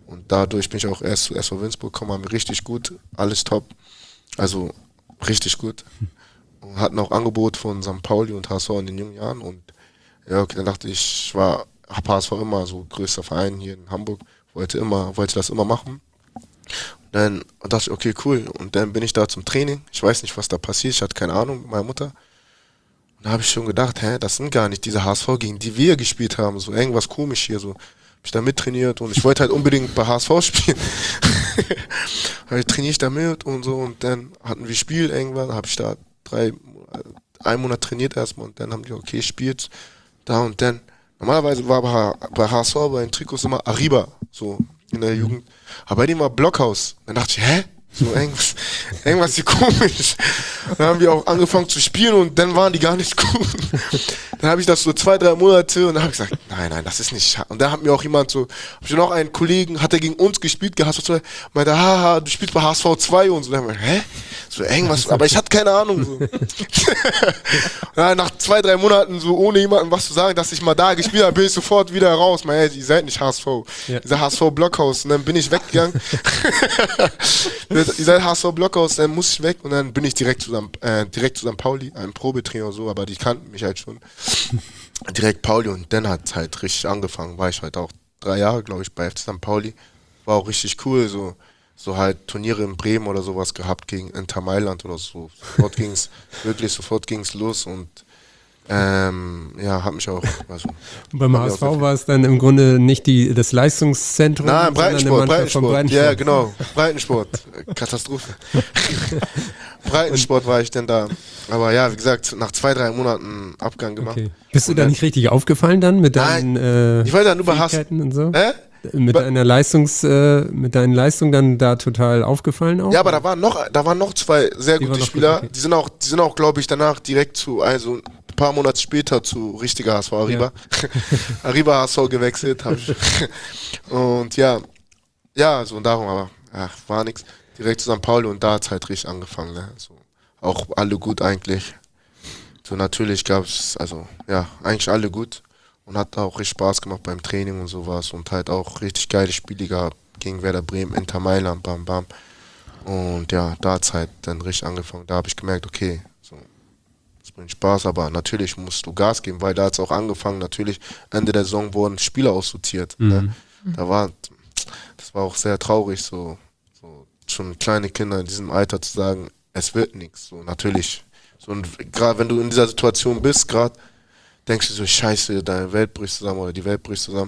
Und dadurch bin ich auch erst zu SV Winzburg gekommen, war mir richtig gut, alles top. Also richtig gut. Und hatten auch Angebot von St. Pauli und HSV in den jungen Jahren. Und ja, okay, dann dachte ich, hab HSV immer so größter Verein hier in Hamburg, wollte das immer machen. Und dann dachte ich, okay, cool. Und dann bin ich da zum Training. Ich weiß nicht, was da passiert. Ich hatte keine Ahnung mit meiner Mutter. Und da habe ich schon gedacht, das sind gar nicht diese HSV, gegen die wir gespielt haben. So irgendwas komisch hier. So habe ich da mittrainiert und ich wollte halt unbedingt bei HSV spielen. Halt trainiere ich da mit und so. Und dann hatten wir Spiel irgendwann. Habe ich da einen Monat trainiert erstmal. Und dann haben die, okay, spielt da und dann. Normalerweise war bei HSV bei den Trikots immer Arriba, so in der Jugend. Aber bei dem war Blockhaus. Dann dachte ich, so irgendwas hier komisch. Dann haben wir auch angefangen zu spielen und dann waren die gar nicht gut. Dann habe ich das so 2-3 Monate und dann habe ich gesagt, nein, das ist nicht. Und dann hat mir auch jemand so, habe ich noch einen Kollegen, hat er gegen uns gespielt, HSV 2, meinte, haha, du spielst bei HSV 2 und so. Dann habe ich, so irgendwas, aber ich hatte keine Ahnung. So. Nach 2-3 Monaten, so ohne jemandem was zu sagen, dass ich mal da gespielt habe, bin ich sofort wieder raus. Ihr seid nicht HSV. Ja. Dieser HSV Blockhaus. Und dann bin ich weggegangen. Ihr seid HSV Blockhaus, dann muss ich weg und dann bin ich direkt zu St. Pauli, einem Probetrainer so, aber die kannten mich halt schon. Direkt Pauli und dann hat es halt richtig angefangen. War ich halt auch 3 Jahre, glaube ich, bei FC St. Pauli. War auch richtig cool, so halt Turniere in Bremen oder sowas gehabt gegen Inter Mailand oder so. Sofort ging's los und hat mich auch. Also, beim HSV war es dann im Grunde nicht das Leistungszentrum, nein, Breitensport. Ja, genau. Breitensport. Katastrophe. Breitensport war ich denn da. Aber ja, wie gesagt, nach 2-3 Monaten Abgang gemacht. Okay. Bist du da nicht richtig aufgefallen dann mit deinen ich wollte dann nur bei Fähigkeiten und so? Mit deinen Leistungen dann da total aufgefallen auch? Ja, aber da waren noch 2 sehr gute Spieler. Okay. Die sind auch, glaube ich, danach direkt ein paar Monate später zu richtiger HSV Arriba. Ja. Arriba HSV gewechselt. Und so und darum, aber war nix. Direkt zu St. Pauli und da hat es halt richtig angefangen. Ne? So, auch alle gut eigentlich. So natürlich gab es, eigentlich alle gut. Und hat auch richtig Spaß gemacht beim Training und sowas und halt auch richtig geile Spiele gehabt gegen Werder Bremen, Inter Mailand, bam, bam. Und ja, da hat es halt dann richtig angefangen. Da habe ich gemerkt, okay, so, das bringt Spaß, aber natürlich musst du Gas geben, weil da hat es auch angefangen, natürlich Ende der Saison wurden Spieler aussortiert. Ne? Das war auch sehr traurig, so schon kleine Kinder in diesem Alter zu sagen, es wird nichts. So natürlich. So, und gerade wenn du in dieser Situation bist, denkst du so, scheiße, deine Welt bricht zusammen oder die Welt bricht zusammen.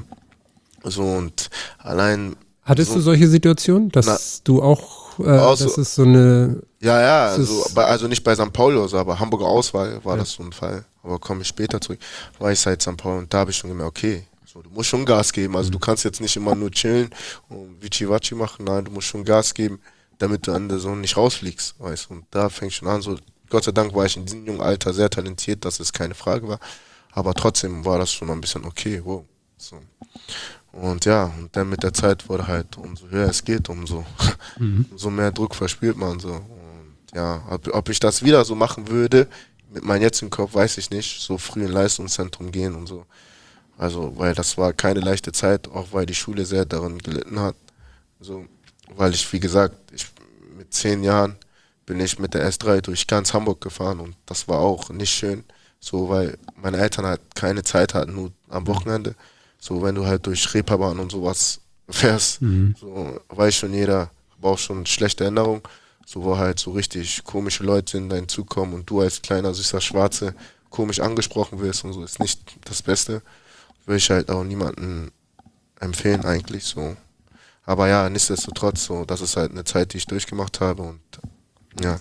So und allein. Hattest du solche Situationen, dass du auch, das ist so eine. Ja, also nicht bei St. Pauli oder so, aber Hamburger Auswahl war das so ein Fall. Aber komme ich später zurück. War ich seit St. Pauli und da habe ich schon gemerkt, okay, so, du musst schon Gas geben. Also du kannst jetzt nicht immer nur chillen und Vici-Vaci machen, nein, du musst schon Gas geben, damit du an der Sonne nicht rausfliegst, weißt du. Und da fängt schon an, so, Gott sei Dank war ich in diesem jungen Alter sehr talentiert, dass es keine Frage war. Aber trotzdem war das schon ein bisschen okay, wow. So. Und ja, und dann mit der Zeit wurde halt, umso höher es geht, umso mehr Druck verspürt man so. Und ja, ob ich das wieder so machen würde, mit meinem jetzigen Kopf, weiß ich nicht, so früh in Leistungszentrum gehen und so. Also, weil das war keine leichte Zeit, auch weil die Schule sehr daran gelitten hat. So, weil ich, wie gesagt, mit 10 Jahren bin ich mit der S3 durch ganz Hamburg gefahren und das war auch nicht schön. So, weil meine Eltern halt keine Zeit hatten, nur am Wochenende. So, wenn du halt durch Reeperbahn und sowas fährst, so weiß schon jeder, aber auch schon schlechte Erinnerungen, so wo halt so richtig komische Leute in deinen Zug kommen und du als kleiner, süßer Schwarze komisch angesprochen wirst und so, ist nicht das Beste. Würde ich halt auch niemandem empfehlen eigentlich so. Aber ja, nichtsdestotrotz so, das ist halt eine Zeit, die ich durchgemacht habe und ja.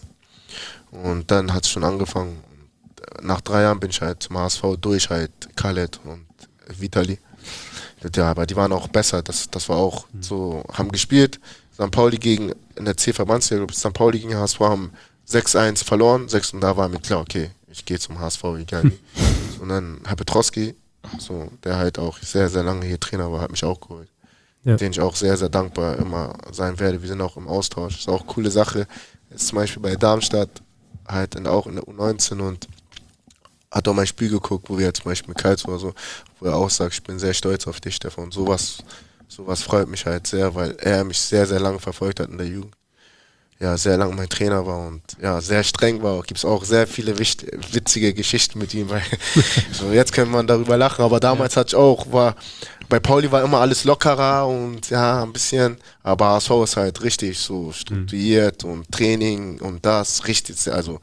Und dann hat es schon angefangen. Nach 3 Jahren bin ich halt zum HSV durch halt Khaled und Vitali. Ja, aber die waren auch besser. Das war auch so, haben gespielt. St. Pauli in der C-Verbandsliga, St. Pauli gegen HSV haben 6-1 verloren, 6 und da war mir klar, okay, ich gehe zum HSV, egal wie. Und dann Herr Petrowski, so, der halt auch sehr, sehr lange hier Trainer war, hat mich auch geholt. Ja. Den ich auch sehr, sehr dankbar immer sein werde. Wir sind auch im Austausch. Das ist auch eine coole Sache. Jetzt zum Beispiel bei Darmstadt, halt auch in der U19 und hat auch mein Spiel geguckt, wo wir jetzt zum Beispiel mit Karlsruhe oder so, wo er auch sagt, ich bin sehr stolz auf dich, Stefan. Und sowas sowas freut mich halt sehr, weil er mich sehr, sehr lange verfolgt hat in der Jugend. Ja, sehr lange mein Trainer war und ja, sehr streng war. Gibt es auch sehr viele witzige Geschichten mit ihm, weil so jetzt kann man darüber lachen, aber damals hatte ich auch, bei Pauli war immer alles lockerer und ja, ein bisschen, aber HSV ist halt richtig so strukturiert und Training und das richtig, also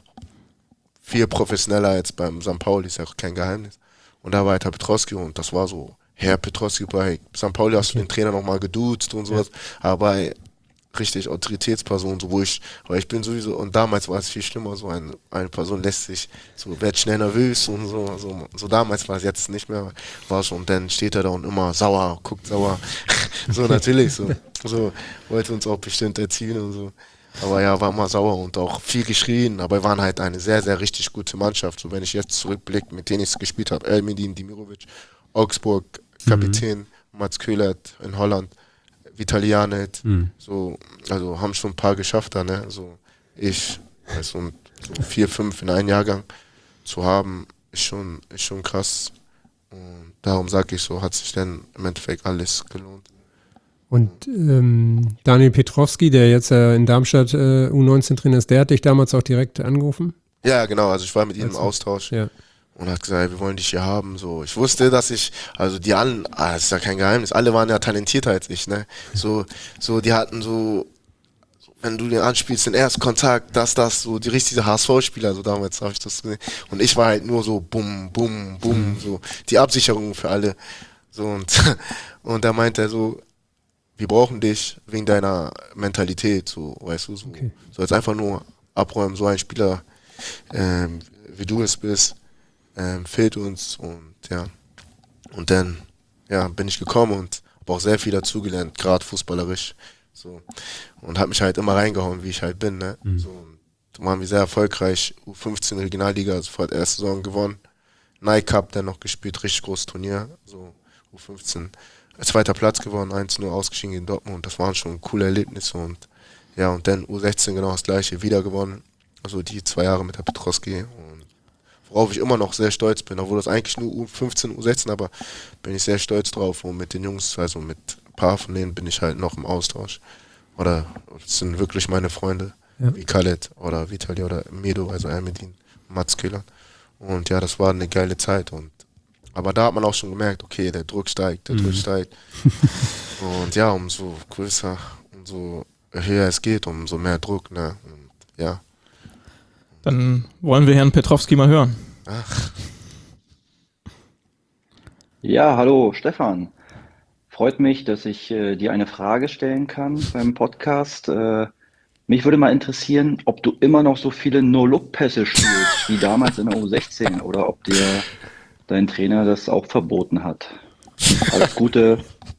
viel professioneller als beim St. Pauli, ist ja auch kein Geheimnis. Und da war halt Herr Petrosky und das war so, Herr Petrosky, bei St. Pauli hast du den Trainer nochmal geduzt und sowas, aber bei richtig Autoritätsperson, so weil ich bin sowieso, und damals war es viel schlimmer, so eine Person lässt sich, so wird schnell nervös und so damals war es jetzt nicht mehr, war schon, und dann steht er da und immer sauer, guckt sauer, so natürlich, so wollte uns auch bestimmt erziehen und so, aber ja, war immer sauer und auch viel geschrien, aber wir waren halt eine sehr, sehr richtig gute Mannschaft, so wenn ich jetzt zurückblicke, mit denen ich gespielt habe, Elmedin, Dimirovic, Augsburg, Kapitän, Mats Köhlert in Holland, Vitalianet, so, also haben schon ein paar geschafft da, ne, so also und so 4, 5 in einem Jahrgang zu haben, ist schon krass und darum sage ich so, hat sich dann im Endeffekt alles gelohnt. Und Daniel Petrowski, der jetzt in Darmstadt U19-Trainer ist, der hat dich damals auch direkt angerufen? Ja, genau, also ich war mit ihm im Austausch. Ja. Und hat gesagt, wir wollen dich hier haben, so. Ich wusste, dass also die allen, das ist ja kein Geheimnis, alle waren ja talentierter als ich, ne. So, die hatten so, wenn du den anspielst, den Erstkontakt, so, die richtige HSV-Spieler, so damals habe ich das gesehen. Und ich war halt nur so, bum, bum, bum, so, die Absicherung für alle. So, und da meint er so, wir brauchen dich wegen deiner Mentalität, so, weißt du, so. Okay. So jetzt einfach nur abräumen, so ein Spieler, wie du es bist, fehlt uns und ja. Und dann, ja, bin ich gekommen und habe auch sehr viel dazugelernt, gerade fußballerisch, so. Und habe mich halt immer reingehauen, wie ich halt bin, ne. So, und da waren wir sehr erfolgreich, U15 Regionalliga, sofort erste Saison gewonnen, Nike Cup dann noch gespielt, richtig großes Turnier, so U15. Zweiter Platz gewonnen, 1-0 ausgeschieden in Dortmund, das waren schon coole Erlebnisse und ja, und dann U16 genau das gleiche, wieder gewonnen, also die 2 Jahre mit der Petrosky und worauf ich immer noch sehr stolz bin, obwohl das eigentlich nur U15, U16, aber bin ich sehr stolz drauf und mit den Jungs, also mit ein paar von denen bin ich halt noch im Austausch oder das sind wirklich meine Freunde, wie Khaled oder Vitali oder Medo, also Elmedin, Mats Köhlert und ja, das war eine geile Zeit und aber da hat man auch schon gemerkt, okay, der Druck steigt. Und ja, umso größer, umso höher es geht, umso mehr Druck, ne? Und ja. Dann wollen wir Herrn Petrowski mal hören. Ach. Ja, hallo Stefan. Freut mich, dass ich dir eine Frage stellen kann beim Podcast. Mich würde mal interessieren, ob du immer noch so viele No-Look-Pässe spielst wie damals in der U16 oder ob dir dein Trainer das auch verboten hat. Alles Gute.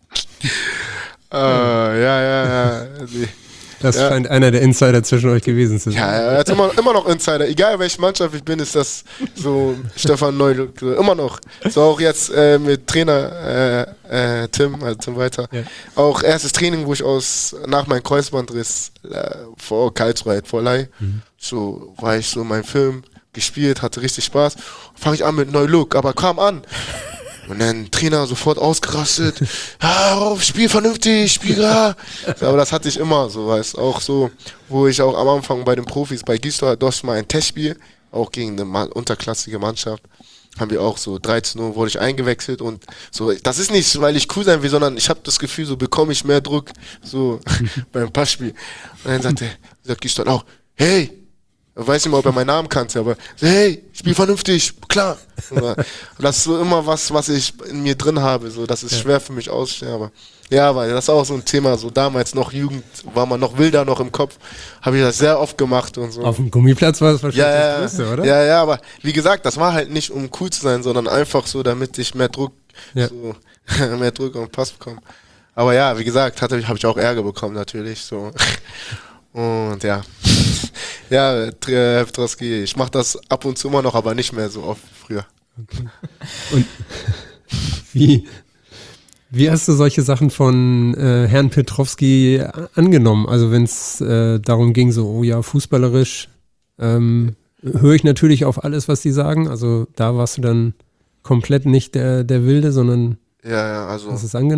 Ja. Das scheint einer der Insider zwischen euch gewesen zu sein. Ja, er ist immer noch Insider. Egal welche Mannschaft ich bin, ist das so Stefan Neulook. Immer noch. So auch jetzt mit Trainer Tim Walter. Ja. Auch erstes Training, wo ich nach meinem Kreuzbandriss vor Karlsruhe, vor Leih, so war ich so in meinem Film gespielt, hatte richtig Spaß. Fange ich an mit Neulook, aber kam an. Und dann Trainer sofort ausgerastet. Spiel vernünftig, Spiel da. Aber das hatte ich immer so, weißt auch so, wo ich auch am Anfang bei den Profis, bei Gisdol durfte mal ein Testspiel, auch gegen eine unterklassige Mannschaft, haben wir auch so 13 Uhr wurde ich eingewechselt und so, das ist nicht, weil ich cool sein will, sondern ich habe das Gefühl, so bekomme ich mehr Druck, so beim Passspiel. Und dann sagt Gisdol auch, hey, ich weiß nicht mal, ob er meinen Namen kannte, aber so, hey, spiel vernünftig, klar. Und das ist so immer was ich in mir drin habe, so, das ist schwer für mich auszustehen, aber ja, weil das ist auch so ein Thema, so damals noch Jugend, war man noch wilder noch im Kopf, habe ich das sehr oft gemacht und so. Auf dem Gummiplatz war das wahrscheinlich das Größte, oder? Ja, aber wie gesagt, das war halt nicht, um cool zu sein, sondern einfach so, damit ich mehr Druck, mehr Druck und Pass bekomme. Aber ja, wie gesagt, habe ich auch Ärger bekommen natürlich, so. Und ja, Herr Petrowski, ich mache das ab und zu immer noch, aber nicht mehr so oft wie früher. Okay. Und wie hast du solche Sachen von Herrn Petrowski angenommen? Also wenn es darum ging, so, oh ja, fußballerisch, höre ich natürlich auf alles, was die sagen. Also da warst du dann komplett nicht der Wilde, sondern also hast es angenommen?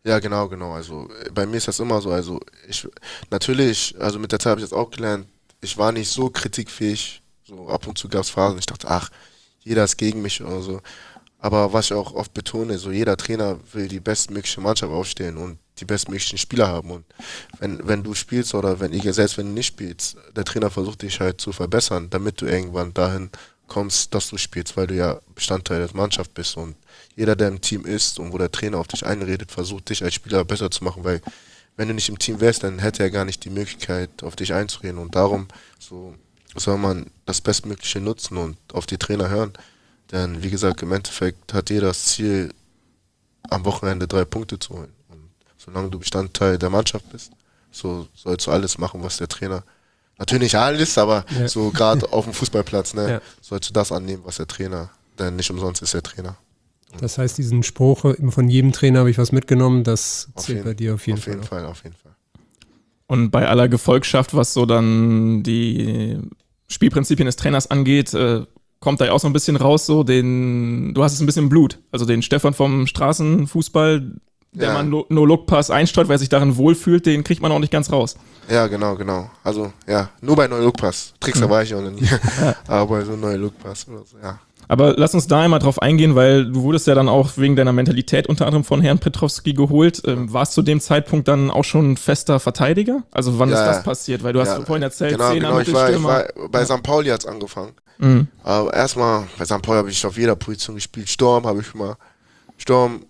Ja, genau, genau. Also bei mir ist das immer so. Also natürlich, also mit der Zeit habe ich das auch gelernt, ich war nicht so kritikfähig. So ab und zu gab es Phasen, ich dachte, ach, jeder ist gegen mich oder so. Aber was ich auch oft betone, so jeder Trainer will die bestmögliche Mannschaft aufstellen und die bestmöglichen Spieler haben. Und wenn du spielst oder selbst wenn du nicht spielst, der Trainer versucht dich halt zu verbessern, damit du irgendwann dahin kommst, dass du spielst, weil du ja Bestandteil der Mannschaft bist. Und jeder, der im Team ist und wo der Trainer auf dich einredet, versucht dich als Spieler besser zu machen, weil wenn du nicht im Team wärst, dann hätte er gar nicht die Möglichkeit, auf dich einzureden. Und darum soll man das Bestmögliche nutzen und auf die Trainer hören. Denn wie gesagt, im Endeffekt hat jeder das Ziel, am Wochenende 3 Punkte zu holen. Und solange du Bestandteil der Mannschaft bist, so sollst du alles machen, was der Trainer, natürlich nicht alles, aber so gerade auf dem Fußballplatz, ne, sollst du das annehmen, was der Trainer, denn nicht umsonst ist der Trainer. Das heißt, diesen Spruch, von jedem Trainer habe ich was mitgenommen, das zählt bei dir auf jeden Fall. Auf jeden Fall. Und bei aller Gefolgschaft, was so dann die Spielprinzipien des Trainers angeht, kommt da ja auch so ein bisschen raus, du hast es ein bisschen im Blut. Also den Stefan vom Straßenfußball, der man No-Look-Pass einstreut, weil er sich darin wohlfühlt, den kriegt man auch nicht ganz raus. Ja, genau. Also, nur bei No-Look-Pass. Trickser war ich auch noch nie. Aber bei so No-Look-Pass oder so, ja. Aber lass uns da einmal drauf eingehen, weil du wurdest ja dann auch wegen deiner Mentalität unter anderem von Herrn Petrowski geholt. Warst zu dem Zeitpunkt dann auch schon fester Verteidiger? Also wann ist das passiert? Weil du hast vorhin erzählt, genau. Ich war bei St. Pauli hat es angefangen. Mhm. Aber erstmal, bei St. Pauli habe ich auf jeder Position gespielt. Sturm habe ich mal. Sturm,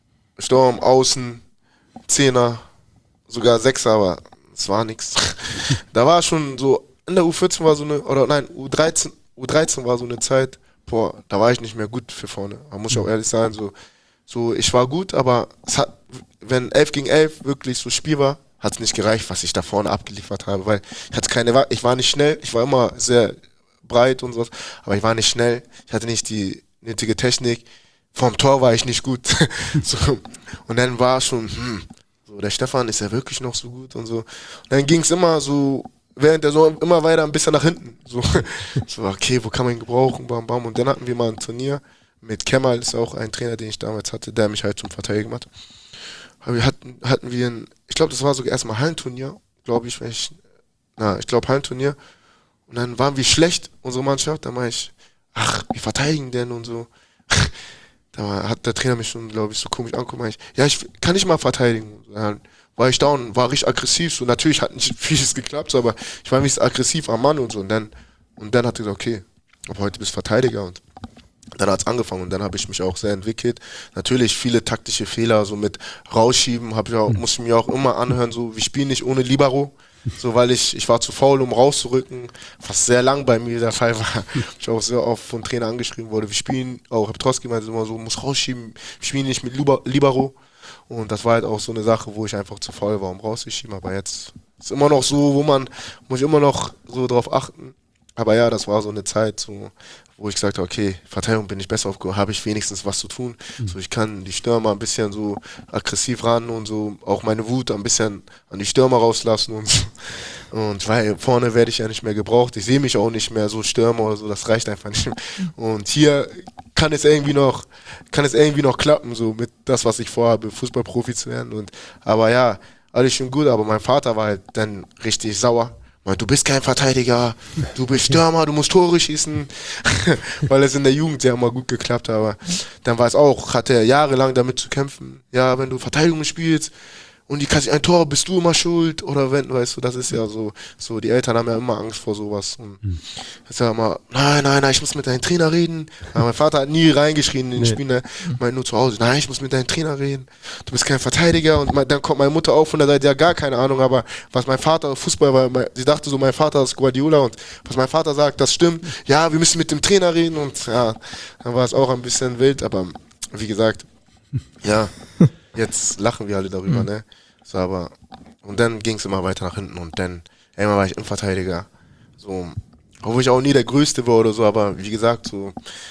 Außen, Zehner, sogar Sechser, aber es war nichts. Da war schon so, in der U14 war so eine, U13 war so eine Zeit, da war ich nicht mehr gut für vorne. Da muss ich auch ehrlich sein, so ich war gut, aber wenn 11 gegen 11 wirklich so Spiel war, hat es nicht gereicht, was ich da vorne abgeliefert habe, weil ich war nicht schnell, ich war immer sehr breit und sowas, aber ich war nicht schnell, ich hatte nicht die nötige Technik, vom Tor war ich nicht gut. So. Und dann war schon, der Stefan ist ja wirklich noch so gut und so. Und dann ging es immer so, während der Saison immer weiter ein bisschen nach hinten. So, okay, wo kann man ihn gebrauchen, bam, bam. Und dann hatten wir mal ein Turnier mit Kemal, ist auch ein Trainer, den ich damals hatte, der mich halt zum Verteidigen hat. Hatten wir ich glaube, das war sogar erstmal Hallenturnier, glaube ich, Hallenturnier. Und dann waren wir schlecht, unsere Mannschaft. Da meinte ich, wir verteidigen denn und so. Da hat der Trainer mich schon, glaube ich, so komisch angeguckt. Kann ich mal verteidigen. Dann war ich da und war richtig aggressiv. So, natürlich hat nicht vieles geklappt, so, aber ich war nicht aggressiv am Mann und so. Und dann hat er gesagt, okay, ab heute bist du Verteidiger. Und dann hat es angefangen und dann habe ich mich auch sehr entwickelt. Natürlich viele taktische Fehler, so mit Rausschieben, musste ich mir auch immer anhören, so, wir spielen nicht ohne Libero. So, weil ich war zu faul, um rauszurücken, was sehr lang bei mir der Fall war. Ich auch sehr oft vom Trainer angeschrieben wurde, wir spielen, auch Petrowski meinte immer so, muss rausschieben, wir spielen nicht mit Libero. Und das war halt auch so eine Sache, wo ich einfach zu faul war, um rauszuschieben. Aber jetzt ist immer noch so, muss ich immer noch so drauf achten. Aber ja, das war so eine Zeit, so, wo ich gesagt habe, okay, Verteidigung bin ich besser aufgehoben, habe ich wenigstens was zu tun. So, ich kann die Stürmer ein bisschen so aggressiv ran und so auch meine Wut ein bisschen an die Stürmer rauslassen und so. Und weil vorne werde ich ja nicht mehr gebraucht. Ich sehe mich auch nicht mehr so Stürmer oder so, das reicht einfach nicht. Und hier kann es irgendwie noch klappen, so mit das, was ich vorhabe, Fußballprofi zu werden. Aber ja, alles schon gut, aber mein Vater war halt dann richtig sauer. Du bist kein Verteidiger, du bist Stürmer, du musst Tore schießen, weil es in der Jugend ja immer gut geklappt hat, aber dann hat er jahrelang damit zu kämpfen, ja, wenn du Verteidigung spielst und die kassieren ein Tor, bist du immer schuld oder weißt du, das ist ja so, die Eltern haben ja immer Angst vor sowas und ist ja immer, nein, ich muss mit deinem Trainer reden, aber mein Vater hat nie reingeschrien in den Spielen, er meint nur zu Hause, nein, ich muss mit deinem Trainer reden, du bist kein Verteidiger und dann kommt meine Mutter auch von der Seite, ja gar keine Ahnung, aber was mein Vater Fußball war, sie dachte so, mein Vater ist Guardiola und was mein Vater sagt, das stimmt, ja, wir müssen mit dem Trainer reden und ja, dann war es auch ein bisschen wild, aber wie gesagt, ja, jetzt lachen wir alle darüber, ne? So, aber, und dann ging es immer weiter nach hinten und dann, irgendwann war ich Innenverteidiger. So, obwohl ich auch nie der Größte war oder so, aber wie gesagt, so,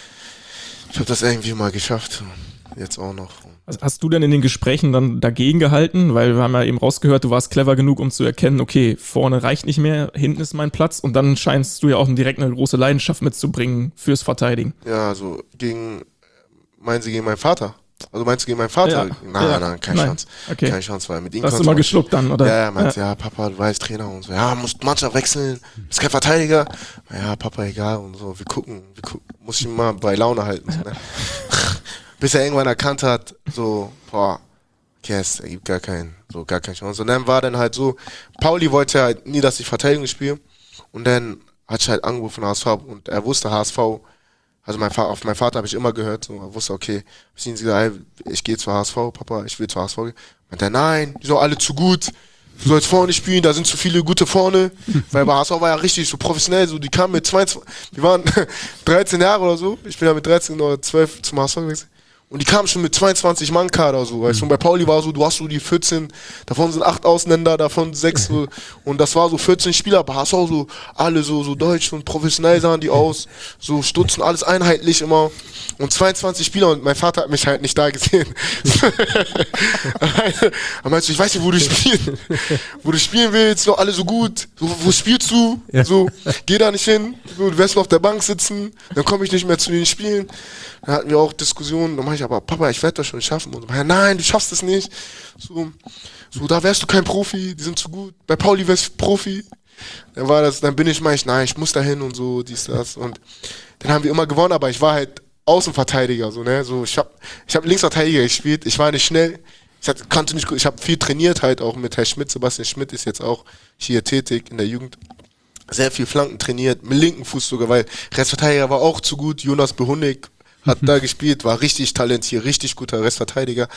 ich habe das irgendwie mal geschafft. Jetzt auch noch. Hast du denn in den Gesprächen dann dagegen gehalten? Weil wir haben ja eben rausgehört, du warst clever genug, um zu erkennen, okay, vorne reicht nicht mehr, hinten ist mein Platz und dann scheinst du ja auch direkt eine große Leidenschaft mitzubringen fürs Verteidigen. Ja, also meinen Sie gegen meinen Vater? Also meinst du gegen meinen Vater? Ja. Nein, keine Chance. Okay. Keine Chance, weil mit ihm Hast du mal geschluckt dann, oder? Ja, er meint, ja, Papa, du weißt, Trainer und so. Ja, musst Mannschaft wechseln, bist kein Verteidiger. Ja, Papa, egal und so. Wir gucken. Muss ich ihn mal bei Laune halten. So, ne? Bis er irgendwann erkannt hat, so, boah, okay, es ergibt gar keine Chance. Und dann war dann halt so, Pauli wollte halt nie, dass ich Verteidigung spiele. Und dann hat ich halt angerufen von HSV und er wusste HSV, also auf meinen Vater habe ich immer gehört, so, er wusste, okay, ich gehe zur HSV, Papa, ich will zur HSV gehen. Meint er, nein, die sind alle zu gut, du sollst vorne spielen, da sind zu viele gute vorne, weil bei HSV war ja richtig so professionell, so, die kamen mit 22, die waren 13 Jahre oder so, ich bin ja mit 13 oder 12 zum HSV gewesen. Und die kamen schon mit 22 Mann Kader so, weißt du, und bei Pauli war so, du hast so die 14, davon sind 8 Ausländer, davon 6 so, und das war so 14 Spieler, aber hast auch so alle so deutsch und professionell sahen die aus, so Stutzen, alles einheitlich immer und 22 Spieler und mein Vater hat mich halt nicht da gesehen. Er meinte so, ich weiß nicht, wo du spielen willst, so alle so gut, so, wo spielst du? Ja. So, geh da nicht hin, so, du wirst nur auf der Bank sitzen, dann komme ich nicht mehr zu den Spielen. Dann hatten wir auch Diskussionen, dann meinte ich aber, Papa, ich werde das schon schaffen. Und so, nein, du schaffst es nicht. So, da wärst du kein Profi, die sind zu gut. Bei Pauli wärst du Profi. Dann bin ich, nein, ich muss da hin und so, dies, das. Und dann haben wir immer gewonnen, aber ich war halt Außenverteidiger, so, ne, so, ich hab Linksverteidiger gespielt, ich war nicht schnell, kannte nicht gut, ich habe viel trainiert halt auch mit Herr Schmidt, Sebastian Schmidt ist jetzt auch hier tätig in der Jugend. Sehr viel Flanken trainiert, mit linken Fuß sogar, weil Rechtsverteidiger war auch zu gut, Jonas Behunig hat da gespielt, war richtig talentiert, richtig guter Rechtsverteidiger.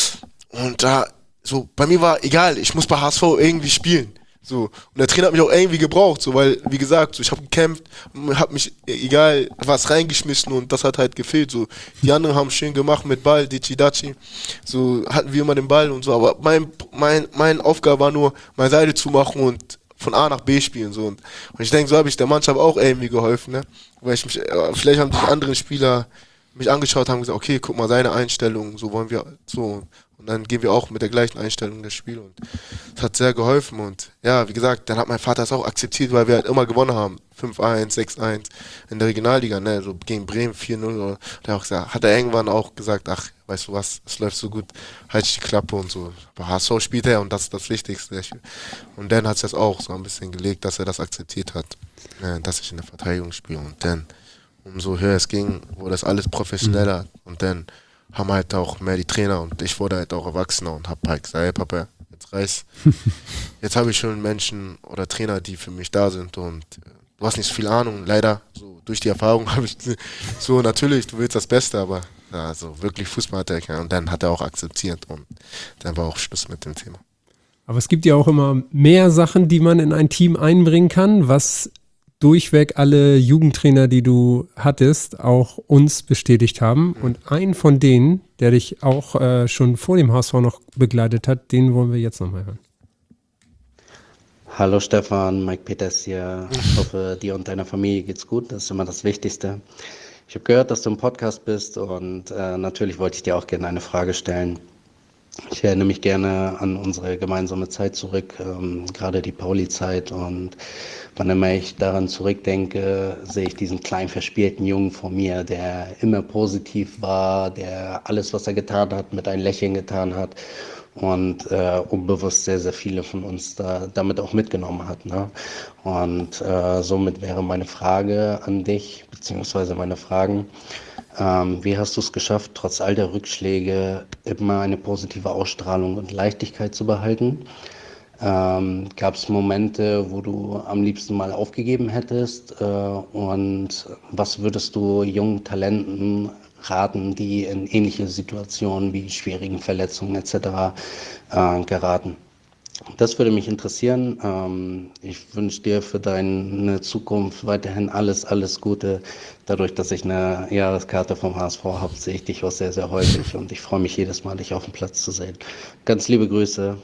Und da, so, bei mir war egal, ich muss bei HSV irgendwie spielen. So. Und der Trainer hat mich auch irgendwie gebraucht, so, weil, wie gesagt, so, ich habe gekämpft, habe mich, egal, was reingeschmissen und das hat halt gefehlt, so. Die anderen haben schön gemacht mit Ball, Dici, so, hatten wir immer den Ball und so, aber meine Aufgabe war nur, meine Seite zu machen und von A nach B spielen, so. Und ich denke, so habe ich der Mannschaft auch irgendwie geholfen, ne, weil ich mich, vielleicht haben die anderen Spieler mich angeschaut, haben gesagt, okay, guck mal seine Einstellung, so wollen wir, so. Und dann gehen wir auch mit der gleichen Einstellung das Spiel und das hat sehr geholfen und ja, wie gesagt, dann hat mein Vater es auch akzeptiert, weil wir halt immer gewonnen haben, 5-1, 6-1 in der Regionalliga, ne, so gegen Bremen 4-0, hat er irgendwann auch gesagt, ach, weißt du was, es läuft so gut, halt die Klappe und so. Bei HSV spielt er und das ist das Wichtigste. Und dann hat es das auch so ein bisschen gelegt, dass er das akzeptiert hat, dass ich in der Verteidigung spiele und dann, umso höher es ging, wurde das alles professioneller und dann haben halt auch mehr die Trainer und ich wurde halt auch erwachsener und hab halt gesagt, hey Papa, jetzt reiß. Jetzt habe ich schon Menschen oder Trainer, die für mich da sind und du hast nicht so viel Ahnung, leider, so durch die Erfahrung habe ich so, natürlich, du willst das Beste, aber ja, so wirklich Fußball hat er erkannt und dann hat er auch akzeptiert und dann war auch Schluss mit dem Thema. Aber es gibt ja auch immer mehr Sachen, die man in ein Team einbringen kann, was durchweg alle Jugendtrainer, die du hattest, auch uns bestätigt haben. Und einen von denen, der dich auch schon vor dem HSV noch begleitet hat, den wollen wir jetzt nochmal hören. Hallo Stefan, Mike Peters hier. Ich hoffe, dir und deiner Familie geht's gut. Das ist immer das Wichtigste. Ich habe gehört, dass du im Podcast bist und natürlich wollte ich dir auch gerne eine Frage stellen. Ich erinnere mich gerne an unsere gemeinsame Zeit zurück, gerade die Pauli-Zeit, und wann immer ich daran zurückdenke, sehe ich diesen kleinen verspielten Jungen vor mir, der immer positiv war, der alles, was er getan hat, mit einem Lächeln getan hat und unbewusst sehr, sehr viele von uns damit auch mitgenommen hat, ne? Und somit wäre meine Frage an dich, beziehungsweise meine Fragen: Wie hast du es geschafft, trotz all der Rückschläge immer eine positive Ausstrahlung und Leichtigkeit zu behalten? Gab es Momente, wo du am liebsten mal aufgegeben hättest? Und was würdest du jungen Talenten raten, die in ähnliche Situationen wie schwierigen Verletzungen etc. Geraten? Das würde mich interessieren. Ich wünsche dir für deine Zukunft weiterhin alles Gute. Dadurch, dass ich eine Jahreskarte vom HSV habe, sehe ich dich auch sehr, sehr häufig und ich freue mich jedes Mal, dich auf dem Platz zu sehen. Ganz liebe Grüße.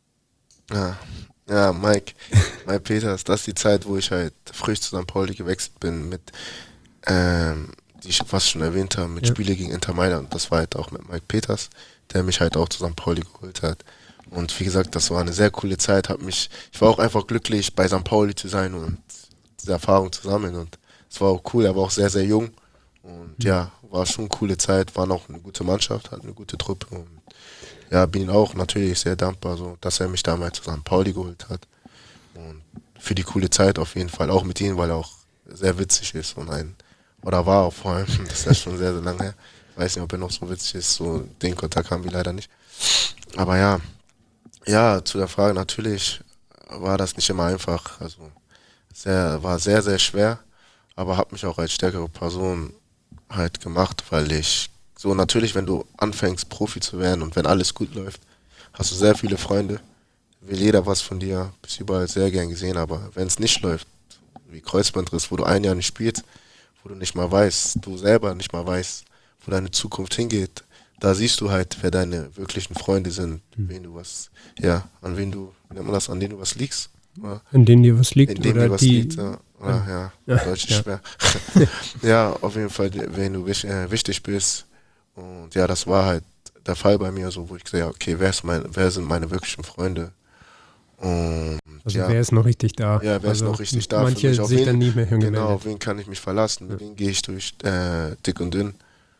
Ja, Mike Peters, das ist die Zeit, wo ich halt frisch zu St. Pauli gewechselt bin mit, die ich fast schon erwähnt habe, mit Spiele gegen Inter Mailand. Das war halt auch mit Mike Peters, der mich halt auch zu St. Pauli geholt hat. Und wie gesagt, das war eine sehr coole Zeit. Ich war auch einfach glücklich, bei St. Pauli zu sein und diese Erfahrung zu sammeln. Und es war auch cool, er war auch sehr, sehr jung. Und ja, war schon eine coole Zeit, war noch eine gute Mannschaft, hat eine gute Truppe. Und ja, bin ihm auch natürlich sehr dankbar, so, dass er mich damals zu St. Pauli geholt hat. Und für die coole Zeit auf jeden Fall, auch mit ihm, weil er auch sehr witzig ist und oder war auch vor allem, das ist schon sehr, sehr lange her. Ich weiß nicht, ob er noch so witzig ist, so den Kontakt haben wir leider nicht. Aber ja, zu der Frage, natürlich war das nicht immer einfach, also war sehr, sehr schwer, aber habe mich auch als stärkere Person halt gemacht, weil ich so natürlich, wenn du anfängst Profi zu werden und wenn alles gut läuft, hast du sehr viele Freunde, will jeder was von dir, bist überall sehr gern gesehen, aber wenn es nicht läuft, wie Kreuzbandriss, wo du ein Jahr nicht spielst, wo du nicht mal weißt, du selber nicht mal weißt, wo deine Zukunft hingeht, da siehst du halt, wer deine wirklichen Freunde sind, wen du was, ja, an wen du, wie nennt man das, an denen du was liegst? Oder? An denen dir was liegt? In denen oder dir was die, liegt, ja. Oder, ja, Deutsch ist schwer. Ja, auf jeden Fall, wenn du wichtig bist. Und ja, das war halt der Fall bei mir, so, wo ich gesagt habe, okay, wer sind meine wirklichen Freunde? Und also ja, wer ist noch richtig da? ja, wer ist noch richtig da? Manche für mich? Auf sich wen, dann nie mehr genau, gemeldet. auf wen kann ich mich verlassen? Mit wem gehe ich durch dick und dünn?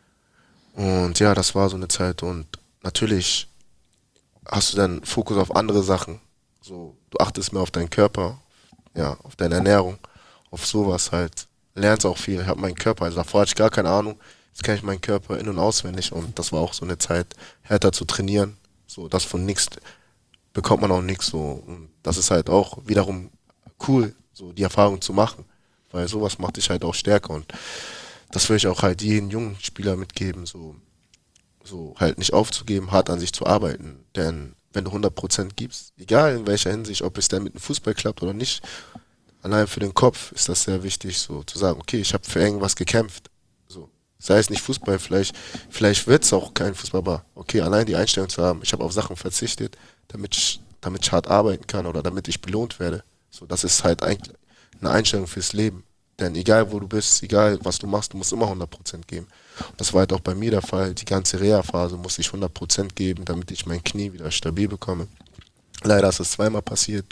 Und ja, das war so eine Zeit. Und natürlich hast du dann Fokus auf andere Sachen. So, du achtest mehr auf deinen Körper, ja, auf deine Ernährung, auf sowas halt. Lernst auch viel. Ich habe meinen Körper, also davor hatte ich gar keine Ahnung. Jetzt kenne ich meinen Körper in- und auswendig. Und das war auch so eine Zeit, härter zu trainieren. So, das von nichts bekommt man auch nichts. So. Und das ist halt auch wiederum cool, so die Erfahrung zu machen. Weil sowas macht dich halt auch stärker. Und das will ich auch halt jedem jungen Spieler mitgeben, so halt nicht aufzugeben, hart an sich zu arbeiten. Denn wenn du 100% gibst, egal in welcher Hinsicht, ob es dann mit dem Fußball klappt oder nicht, allein für den Kopf ist das sehr wichtig, so zu sagen, okay, ich habe für irgendwas gekämpft. So, sei es nicht Fußball, vielleicht wird es auch kein Fußball, aber okay, allein die Einstellung zu haben, ich habe auf Sachen verzichtet, damit ich hart arbeiten kann oder damit ich belohnt werde. So, das ist halt eigentlich eine Einstellung fürs Leben. Denn egal wo du bist, egal was du machst, du musst immer 100% geben. Und das war halt auch bei mir der Fall. Die ganze Reha-Phase musste ich 100% geben, damit ich mein Knie wieder stabil bekomme. Leider ist es zweimal passiert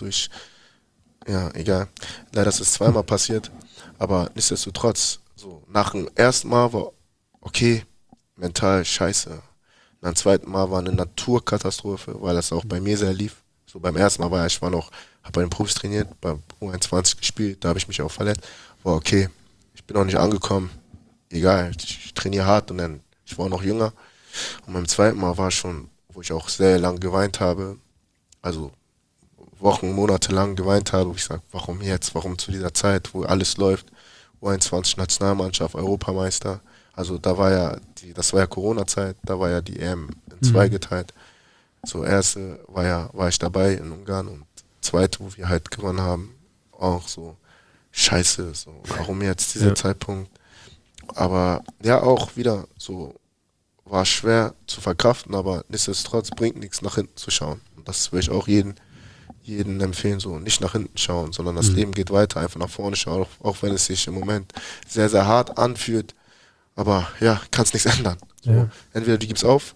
Leider ist es zweimal passiert, aber nichtsdestotrotz, so nach dem ersten Mal war okay, mental scheiße. Beim zweiten Mal war eine Naturkatastrophe, weil das auch bei mir sehr lief. So beim ersten Mal habe bei den Profis trainiert, beim U21 gespielt, da habe ich mich auch verletzt. War okay, ich bin noch nicht angekommen, egal, ich trainiere hart und dann, ich war noch jünger. Und beim zweiten Mal war schon, wo ich auch sehr lang geweint habe, also Wochen, Monate lang geweint habe, wo ich sage, warum jetzt, warum zu dieser Zeit, wo alles läuft, U21 Nationalmannschaft, Europameister, also das war ja Corona-Zeit, da war ja die EM in zwei geteilt. So erste war ich dabei in Ungarn und zweite, wo wir halt gewonnen haben, auch so scheiße, so warum jetzt dieser Zeitpunkt. Aber ja, auch wieder so war schwer zu verkraften, aber nichtsdestotrotz bringt nichts nach hinten zu schauen. Und das will ich auch jeden empfehlen, so nicht nach hinten schauen, sondern das Leben geht weiter, einfach nach vorne schauen, auch wenn es sich im Moment sehr, sehr hart anfühlt. Aber ja, kannst nichts ändern. So, Ja. Entweder du gibst auf,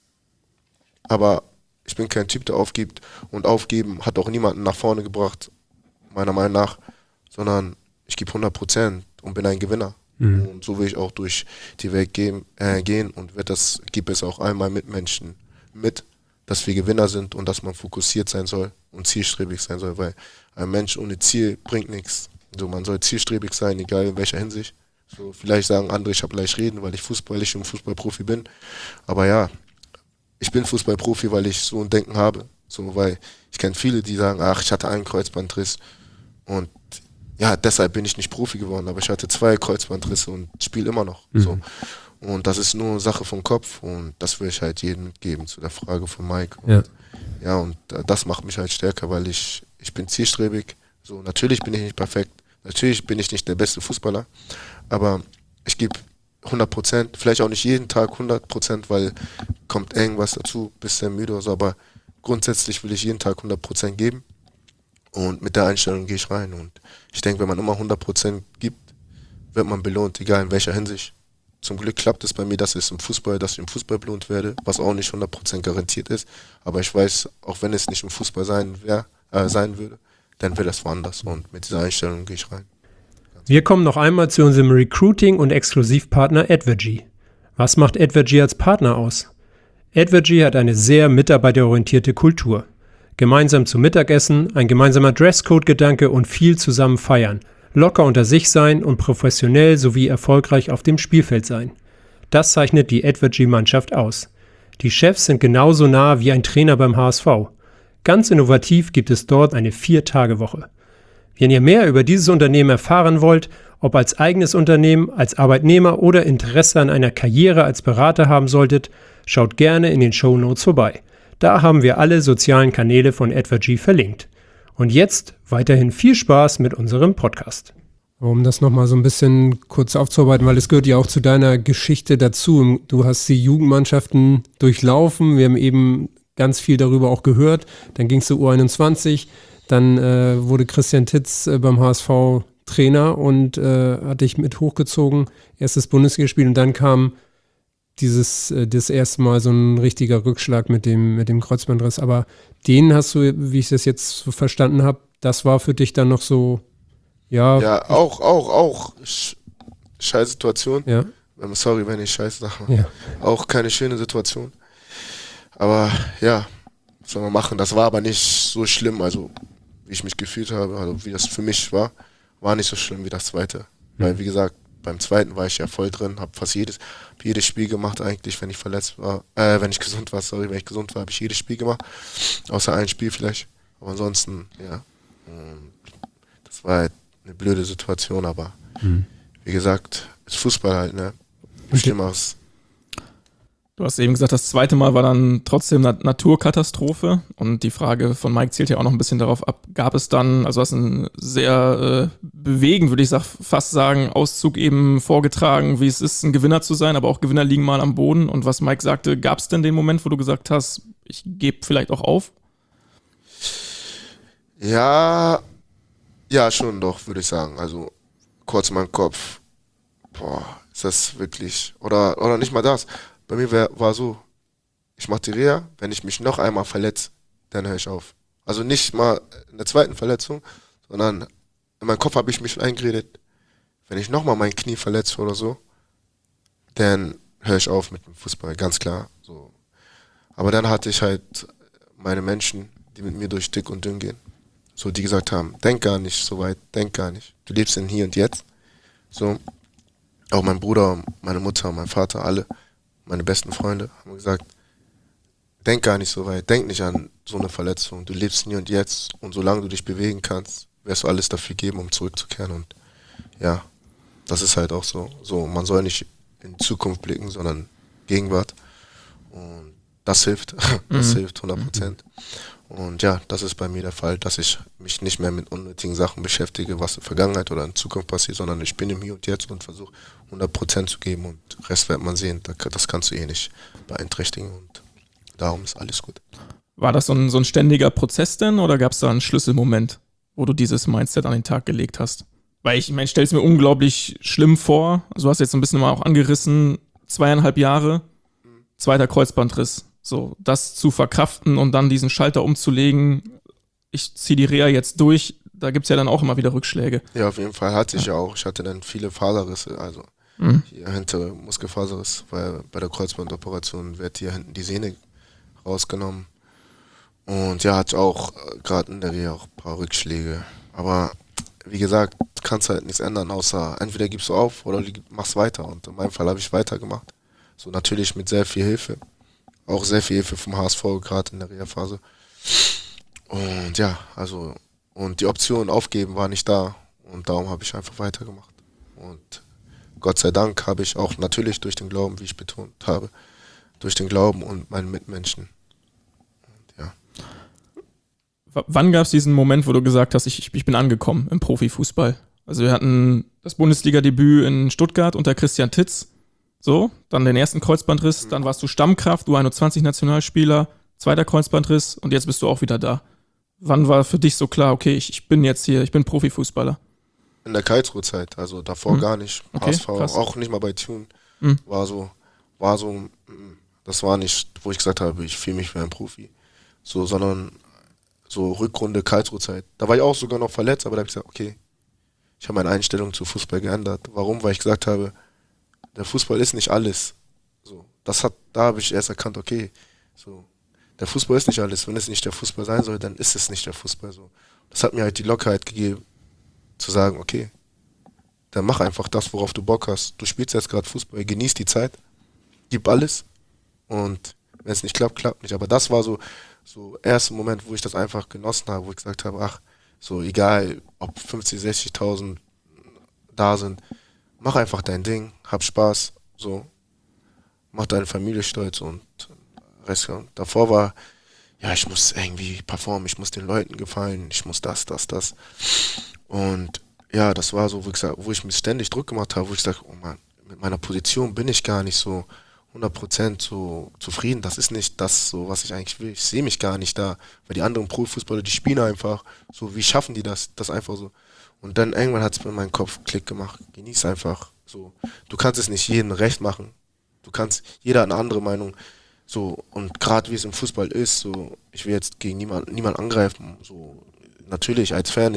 aber ich bin kein Typ, der aufgibt. Und aufgeben hat auch niemanden nach vorne gebracht, meiner Meinung nach, sondern ich gebe 100% und bin ein Gewinner. Und so will ich auch durch die Welt gehen und gebe es auch einmal Mitmenschen mit, dass wir Gewinner sind und dass man fokussiert sein soll und zielstrebig sein soll, weil ein Mensch ohne Ziel bringt nichts. So, man soll zielstrebig sein, egal in welcher Hinsicht. So, vielleicht sagen andere, ich habe leicht reden, weil ich Fußballprofi bin. Aber ja, ich bin Fußballprofi, weil ich so ein Denken habe. So, weil ich kenne viele, die sagen, ach, ich hatte einen Kreuzbandriss und ja, deshalb bin ich nicht Profi geworden, aber ich hatte 2 Kreuzbandrisse und spiele immer noch. So. Und das ist nur Sache vom Kopf und das will ich halt jedem mitgeben zu der Frage von Mike. Und, und das macht mich halt stärker, weil ich bin zielstrebig. So, natürlich bin ich nicht perfekt, natürlich bin ich nicht der beste Fußballer, aber ich gebe 100%, vielleicht auch nicht jeden Tag 100%, weil kommt irgendwas dazu, bist du müde oder so, aber grundsätzlich will ich jeden Tag 100% geben und mit der Einstellung gehe ich rein und ich denke, wenn man immer 100% gibt, wird man belohnt, egal in welcher Hinsicht. Zum Glück klappt es bei mir, dass ich im Fußball belohnt werde, was auch nicht 100% garantiert ist, aber ich weiß, auch wenn es nicht im Fußball sein würde, dann wäre das woanders und mit dieser Einstellung gehe ich rein. Wir kommen noch einmal zu unserem Recruiting- und Exklusivpartner Advergy. Was macht Advergy als Partner aus? Advergy hat eine sehr mitarbeiterorientierte Kultur. Gemeinsam zum Mittagessen, ein gemeinsamer Dresscode-Gedanke und viel zusammen feiern. Locker unter sich sein und professionell sowie erfolgreich auf dem Spielfeld sein. Das zeichnet die Advergy-Mannschaft aus. Die Chefs sind genauso nah wie ein Trainer beim HSV. Ganz innovativ gibt es dort eine 4-Tage-Woche. Wenn ihr mehr über dieses Unternehmen erfahren wollt, ob als eigenes Unternehmen, als Arbeitnehmer oder Interesse an einer Karriere als Berater haben solltet, schaut gerne in den Shownotes vorbei. Da haben wir alle sozialen Kanäle von Advergy verlinkt. Und jetzt weiterhin viel Spaß mit unserem Podcast. Um das nochmal so ein bisschen kurz aufzuarbeiten, weil es gehört ja auch zu deiner Geschichte dazu. Du hast die Jugendmannschaften durchlaufen, wir haben eben ganz viel darüber auch gehört. Dann ging es zur U21, dann wurde Christian Titz beim HSV Trainer und hat dich mit hochgezogen, erstes Bundesligaspiel und dann kam das erste Mal so ein richtiger Rückschlag mit dem Kreuzbandriss. Aber den hast du, wie ich das jetzt so verstanden habe, das war für dich dann noch so, ja. Ja, auch scheiß Situation. Ja. Sorry, wenn ich scheiße sage. Ja. Auch keine schöne Situation. Aber ja, was soll man machen? Das war aber nicht so schlimm, also wie ich mich gefühlt habe, also wie das für mich war nicht so schlimm wie das zweite. Weil, wie gesagt, beim zweiten war ich ja voll drin, habe fast jedes Spiel gemacht eigentlich, wenn ich gesund war, wenn ich gesund war, habe ich jedes Spiel gemacht, außer ein Spiel vielleicht. Aber ansonsten, ja, das war halt eine blöde Situation, aber wie gesagt, ist Fußball halt, ne? Schlimmeres. Du hast eben gesagt, das zweite Mal war dann trotzdem Naturkatastrophe und die Frage von Mike zielt ja auch noch ein bisschen darauf ab, gab es dann, also hast einen sehr bewegend, würde ich fast sagen, Auszug eben vorgetragen, wie es ist, ein Gewinner zu sein, aber auch Gewinner liegen mal am Boden und was Mike sagte, gab es denn den Moment, wo du gesagt hast, ich gebe vielleicht auch auf? Ja, schon doch, würde ich sagen, also kurz in meinem Kopf, ist das wirklich, oder nicht mal das. Bei mir war so, ich mache die Reha, wenn ich mich noch einmal verletze, dann höre ich auf. Also nicht mal in der zweiten Verletzung, sondern in meinem Kopf habe ich mich eingeredet, wenn ich nochmal mein Knie verletze oder so, dann höre ich auf mit dem Fußball, ganz klar. So. Aber dann hatte ich halt meine Menschen, die mit mir durch dick und dünn gehen, so die gesagt haben, denk gar nicht so weit, denk gar nicht. Du lebst in Hier und Jetzt. So. Auch mein Bruder, meine Mutter, mein Vater, alle. Meine besten Freunde haben gesagt, denk gar nicht so weit, denk nicht an so eine Verletzung. Du lebst hier und jetzt und solange du dich bewegen kannst, wirst du alles dafür geben, um zurückzukehren. Und ja, das ist halt auch so. Man soll nicht in Zukunft blicken, sondern Gegenwart. Und das hilft. Das hilft 100%. Und ja, das ist bei mir der Fall, dass ich mich nicht mehr mit unnötigen Sachen beschäftige, was in der Vergangenheit oder in Zukunft passiert, sondern ich bin im Hier und Jetzt und versuche 100% zu geben und Rest wird man sehen. Das kannst du eh nicht beeinträchtigen und darum ist alles gut. War das so ein ständiger Prozess denn oder gab es da einen Schlüsselmoment, wo du dieses Mindset an den Tag gelegt hast? Weil ich stelle es mir unglaublich schlimm vor. Also du hast jetzt ein bisschen mal auch angerissen, 2,5 Jahre, zweiter Kreuzbandriss. So, das zu verkraften und dann diesen Schalter umzulegen, ich ziehe die Reha jetzt durch, da gibt es ja dann auch immer wieder Rückschläge. Ja, auf jeden Fall hatte ich ja auch. Ich hatte dann viele Faserrisse, also hier hinter Muskelfaserriss, weil bei der Kreuzbandoperation wird hier hinten die Sehne rausgenommen. Und ja, hatte auch gerade in der Reha auch ein paar Rückschläge. Aber wie gesagt, kannst halt nichts ändern, außer entweder gibst du auf oder machst weiter. Und in meinem Fall habe ich weitergemacht. So natürlich mit sehr viel Hilfe. Auch sehr viel Hilfe vom HSV, gerade in der Reha-Phase. Und ja, also, und die Option aufgeben war nicht da. Und darum habe ich einfach weitergemacht. Und Gott sei Dank habe ich auch natürlich durch den Glauben, wie ich betont habe, durch den Glauben und meinen Mitmenschen. Und ja. Wann gab es diesen Moment, wo du gesagt hast, ich bin angekommen im Profifußball? Also wir hatten das Bundesliga-Debüt in Stuttgart unter Christian Titz. So, dann den ersten Kreuzbandriss, dann warst du Stammkraft, U21-Nationalspieler, zweiter Kreuzbandriss und jetzt bist du auch wieder da. Wann war für dich so klar, okay, ich bin jetzt hier, ich bin Profifußballer? In der Karlsruhe-Zeit, also davor gar nicht. Okay, HSV, krass. Auch nicht mal bei Thun. War so, das war nicht, wo ich gesagt habe, ich fühle mich wie ein Profi. So, sondern so Rückrunde Karlsruhe-Zeit. Da war ich auch sogar noch verletzt, aber da habe ich gesagt, okay, Ich habe meine Einstellung zu Fußball geändert. Warum? Weil ich gesagt habe, der Fußball ist nicht alles. So, da habe ich erst erkannt, okay, so, der Fußball ist nicht alles. Wenn es nicht der Fußball sein soll, dann ist es nicht der Fußball so. Das hat mir halt die Lockerheit gegeben, zu sagen, okay, dann mach einfach das, worauf du Bock hast. Du spielst jetzt gerade Fußball, genieß die Zeit, gib alles und wenn es nicht klappt, klappt nicht. Aber das war so erster Moment, wo ich das einfach genossen habe, wo ich gesagt habe, ach, so egal, ob 50, 60.000 da sind, mach einfach dein Ding, hab Spaß, so, mach deine Familie stolz und Rest. Davor war, ja, ich muss irgendwie performen, ich muss den Leuten gefallen, ich muss das. Und ja, das war so, wo ich mir ständig Druck gemacht habe, wo ich sage, oh Mann, mit meiner Position bin ich gar nicht so 100% so zufrieden. Das ist nicht das, so was ich eigentlich will. Ich sehe mich gar nicht da, weil die anderen Profifußballer, die spielen einfach so, wie schaffen die das einfach so. Und dann irgendwann hat es mir in meinem Kopf Klick gemacht. Genieß einfach so. Du kannst es nicht jedem recht machen. Jeder hat eine andere Meinung. So, und gerade wie es im Fußball ist, so, ich will jetzt gegen niemand angreifen. So, natürlich, als Fan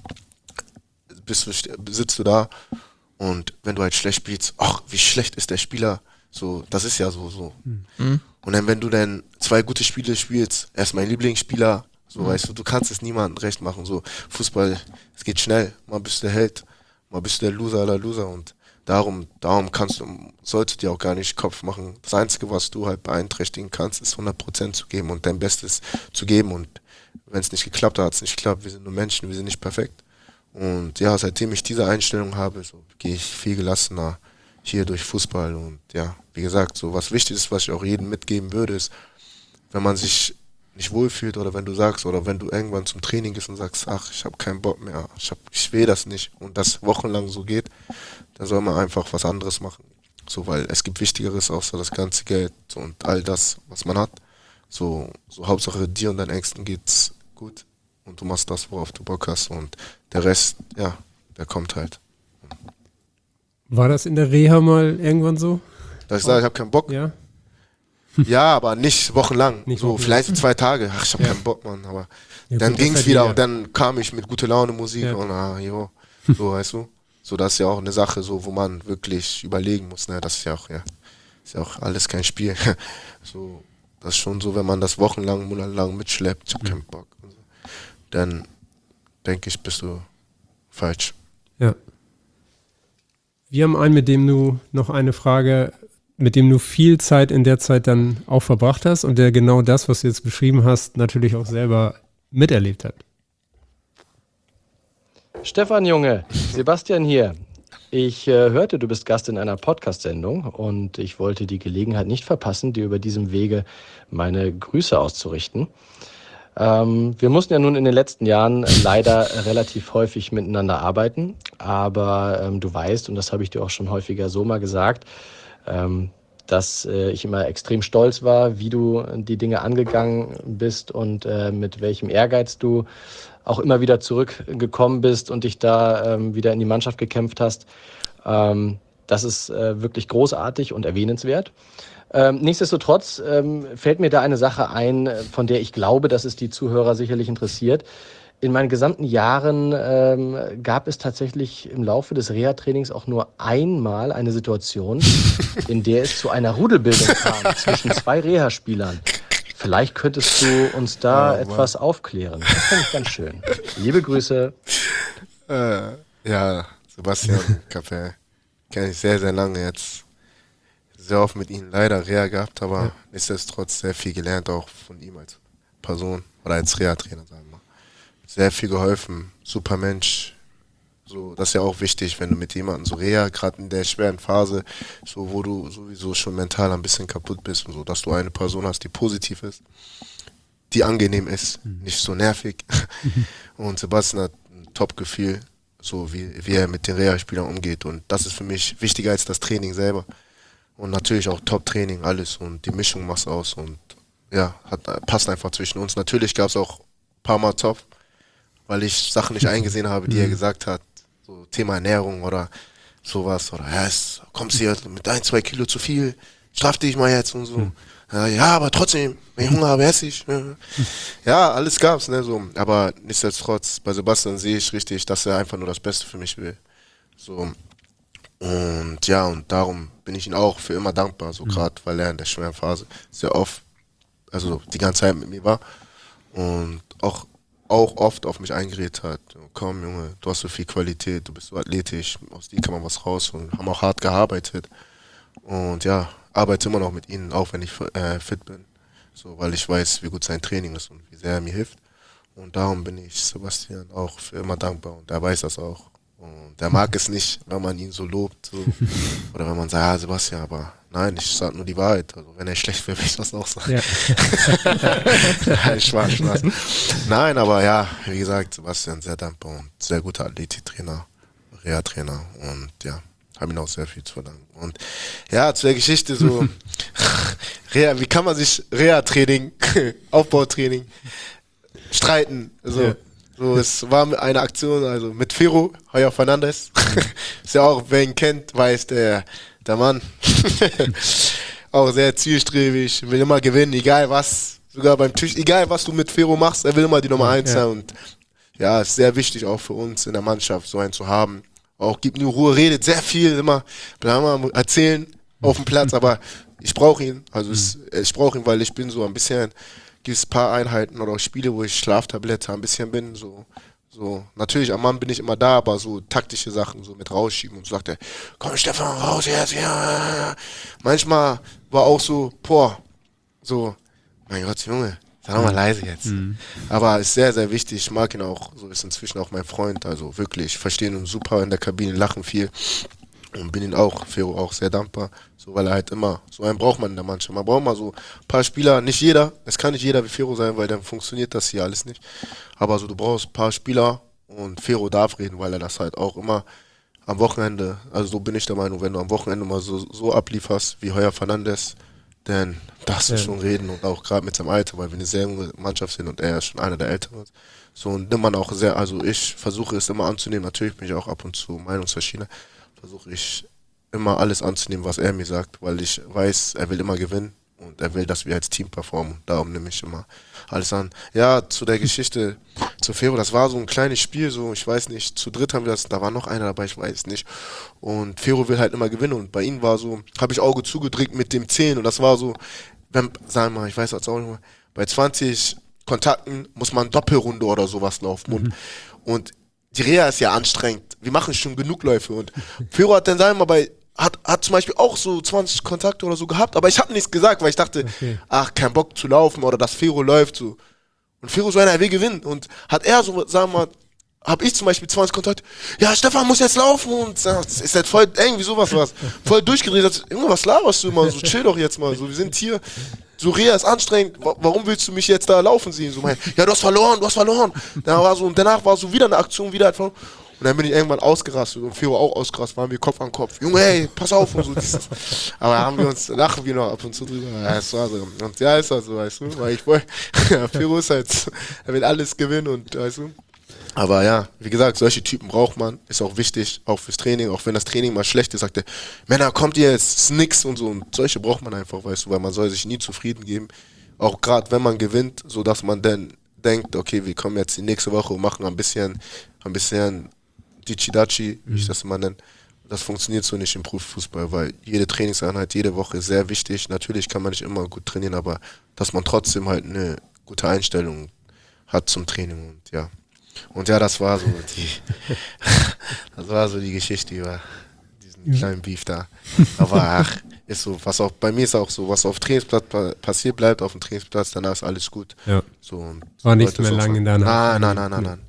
sitzt du da und wenn du halt schlecht spielst, ach, wie schlecht ist der Spieler, so, das ist ja so. Mhm. Und dann, wenn du dann 2 gute Spiele spielst, er ist mein Lieblingsspieler, so, weißt du kannst es niemandem recht machen, so, Fußball, es geht schnell, mal bist du der Held, mal bist du der Loser aller Loser und darum solltest du dir auch gar nicht Kopf machen. Das Einzige, was du halt beeinträchtigen kannst, ist 100% zu geben und dein Bestes zu geben und wenn es nicht geklappt hat es nicht geklappt, wir sind nur Menschen, wir sind nicht perfekt. Und ja, seitdem ich diese Einstellung habe, so gehe ich viel gelassener hier durch Fußball. Und ja, wie gesagt, so was wichtig ist, was ich auch jedem mitgeben würde, ist, wenn man sich nicht wohlfühlt oder wenn du sagst, oder wenn du irgendwann zum Training gehst und sagst, ach, ich habe keinen Bock mehr, ich will das nicht und das wochenlang so geht, dann soll man einfach was anderes machen. So, weil es gibt Wichtigeres außer das ganze Geld und all das, was man hat. So Hauptsache dir und deinen Ängsten geht's gut. Und du machst das, worauf du Bock hast und der Rest, ja, der kommt halt. War das in der Reha mal irgendwann so? Dass ich sage, ich habe keinen Bock? Ja. Ja, aber nicht wochenlang. Nicht so, wochenlang. vielleicht 2 Tage. Ach, ich habe keinen Bock, Mann. Aber Ja, dann gut, ging das es wieder hat und dann kam ich mit gute Laune Musik und so, weißt du. So, das ist ja auch eine Sache, so, wo man wirklich überlegen muss. Ne? Das ist ja auch alles kein Spiel. So, das ist schon so, wenn man das wochenlang, monatelang mitschleppt, ich habe keinen Bock. Dann denke ich, bist du falsch. Ja. Wir haben einen, mit dem du viel Zeit in der Zeit dann auch verbracht hast und der genau das, was du jetzt beschrieben hast, natürlich auch selber miterlebt hat. Stefan Junge, Sebastian hier. Ich hörte, du bist Gast in einer Podcast-Sendung und ich wollte die Gelegenheit nicht verpassen, dir über diesem Wege meine Grüße auszurichten. Wir mussten ja nun in den letzten Jahren leider relativ häufig miteinander arbeiten, aber du weißt, und das habe ich dir auch schon häufiger so mal gesagt, dass ich immer extrem stolz war, wie du die Dinge angegangen bist und mit welchem Ehrgeiz du auch immer wieder zurückgekommen bist und dich da wieder in die Mannschaft gekämpft hast. Das ist wirklich großartig und erwähnenswert. Nichtsdestotrotz fällt mir da eine Sache ein, von der ich glaube, dass es die Zuhörer sicherlich interessiert. In meinen gesamten Jahren gab es tatsächlich im Laufe des Reha-Trainings auch nur einmal eine Situation, in der es zu einer Rudelbildung kam zwischen 2 Reha-Spielern. Vielleicht könntest du uns da etwas aufklären. Das finde ich ganz schön. Liebe Grüße. Ja, Sebastian Kappel kenne ich sehr, sehr lange jetzt. Sehr oft mit ihm leider Reha gehabt, aber nichtsdestotrotz sehr viel gelernt auch von ihm als Person oder als Reha-Trainer, sagen wir mal. Sehr viel geholfen, super Mensch. So, das ist ja auch wichtig, wenn du mit jemandem so Reha, gerade in der schweren Phase, so wo du sowieso schon mental ein bisschen kaputt bist und so, dass du eine Person hast, die positiv ist, die angenehm ist, nicht so nervig. Und Sebastian hat ein Top-Gefühl, so wie er mit den Reha-Spielern umgeht. Und das ist für mich wichtiger als das Training selber. Und natürlich auch Top-Training, alles und die Mischung macht's aus und ja, passt einfach zwischen uns. Natürlich gab es auch ein paar Mal Top, weil ich Sachen nicht eingesehen habe, die er gesagt hat, so Thema Ernährung oder sowas oder kommst hier mit 1-2 Kilo zu viel, straf dich mal jetzt und so. Ja, aber trotzdem, wenn ich Hunger habe, esse ich. Ja, alles gab's, ne, so. Aber nichtsdestotrotz, bei Sebastian sehe ich richtig, dass er einfach nur das Beste für mich will. So. Und ja, und darum bin ich ihm auch für immer dankbar, so gerade, weil er in der schweren Phase sehr oft, also die ganze Zeit mit mir war und auch oft auf mich eingeredet hat. Komm, Junge, du hast so viel Qualität, du bist so athletisch, aus dir kann man was raus und haben auch hart gearbeitet. Und ja, arbeite immer noch mit ihnen, auch wenn ich fit bin. So, weil ich weiß, wie gut sein Training ist und wie sehr er mir hilft. Und darum bin ich Sebastian auch für immer dankbar und er weiß das auch. Und er mag es nicht, wenn man ihn so lobt, so. Oder wenn man sagt, ja Sebastian, aber nein, ich sage nur die Wahrheit. Also wenn er schlecht wäre, will ich das auch sagen. Ja. Spaß. Nein, aber ja, wie gesagt, Sebastian sehr dankbar und sehr guter Athletiktrainer, Reha-Trainer und ja, habe ihm auch sehr viel zu verdanken. Und ja, zu der Geschichte so, Reha, wie kann man sich Reha-Training, Aufbautraining streiten? Also, ja. So, es war eine Aktion, also mit Fero, Heuer Fernandes. Ist ja auch, wer ihn kennt, weiß, der Mann. Auch sehr zielstrebig, will immer gewinnen, egal was, sogar beim Tisch, egal was du mit Fero machst, er will immer die Nummer 1 sein. Und ja, ist sehr wichtig auch für uns in der Mannschaft, so einen zu haben. Auch gibt nur Ruhe, redet sehr viel, immer erzählen auf dem Platz, aber ich brauche ihn. Also ich brauche ihn, weil ich bin so ein bisschen, gibt es ein paar Einheiten oder auch Spiele, wo ich Schlaftablette ein bisschen bin, so natürlich am Mann bin ich immer da, aber so taktische Sachen so mit rausschieben und so sagt er, komm Stefan, raus jetzt, ja. Manchmal war auch so, so, mein Gott, Junge, sei doch mal leise jetzt. Aber ist sehr, sehr wichtig, ich mag ihn auch, so ist inzwischen auch mein Freund, also wirklich, verstehen uns super in der Kabine, lachen viel und bin ihm auch, Fero auch sehr dankbar, so, weil er halt immer, so einen braucht man in der Mannschaft, man braucht mal so ein paar Spieler, nicht jeder, es kann nicht jeder wie Fero sein, weil dann funktioniert das hier alles nicht, aber so, du brauchst ein paar Spieler und Fero darf reden, weil er das halt auch immer am Wochenende, also so bin ich der Meinung, wenn du am Wochenende mal so ablieferst wie Heuer Fernandes, dann darfst du schon reden und auch gerade mit seinem Alter, weil wir eine sehr junge Mannschaft sind und er ist schon einer der Älteren. So, und nimmt man auch sehr, also ich versuche es immer anzunehmen, natürlich bin ich auch ab und zu meinungsverschiedener, versuche ich immer alles anzunehmen, was er mir sagt, weil ich weiß, er will immer gewinnen und er will, dass wir als Team performen. Darum nehme ich immer alles an. Ja, zu der Geschichte zu Fero, das war so ein kleines Spiel, so, ich weiß nicht, zu dritt haben wir das, da war noch einer dabei, ich weiß nicht. Und Fero will halt immer gewinnen und bei ihm war so, habe ich Auge zugedrückt mit dem 10 und das war so, wenn, sagen wir mal, ich weiß jetzt auch nicht mehr, bei 20 Kontakten muss man Doppelrunde oder sowas laufen und die Reha ist ja anstrengend. Wir machen schon genug Läufe und Fero hat dann, sagen wir mal, hat zum Beispiel auch so 20 Kontakte oder so gehabt, aber ich habe nichts gesagt, weil ich dachte, ach, kein Bock zu laufen oder dass Fero läuft so. Und Fero so einer, er will gewinnen und hat er so, sagen wir mal, habe ich zum Beispiel 20 Kontakte, ja, Stefan muss jetzt laufen und ist halt voll irgendwie sowas was, voll durchgedreht, Junge, was laberst du immer, so chill doch jetzt mal, so wir sind hier, so Reha ist anstrengend, warum willst du mich jetzt da laufen sehen, so ja, du hast verloren, dann war so, und danach war so wieder eine Aktion, wieder halt verloren. Und dann bin ich irgendwann ausgerastet und Fero auch ausgerastet, waren wir Kopf an Kopf. Junge, hey, pass auf und so. Aber lachen wir noch ab und zu drüber. Ja, es war so. Und ja, ist halt so, weißt du. Weil Fero ist halt, er will alles gewinnen und, weißt du. Aber ja, wie gesagt, solche Typen braucht man. Ist auch wichtig, auch fürs Training. Auch wenn das Training mal schlecht ist, sagt er, Männer, kommt ihr jetzt, ist nix und so. Und solche braucht man einfach, weißt du, weil man soll sich nie zufrieden geben. Auch gerade wenn man gewinnt, so dass man dann denkt, okay, wir kommen jetzt die nächste Woche und machen ein bisschen Dichi-Dachi, wie ich das immer nenne. Das funktioniert so nicht im Profifußball, weil jede Trainingseinheit, jede Woche ist sehr wichtig. Natürlich kann man nicht immer gut trainieren, aber dass man trotzdem halt eine gute Einstellung hat zum Training und ja. Und ja, das war so die Geschichte über diesen kleinen Beef da. Aber ach, ist so, was auch bei mir ist auch so, was auf dem Trainingsplatz passiert, bleibt auf dem Trainingsplatz, danach ist alles gut. Ja. So, und war nichts mehr lang in deiner Nein.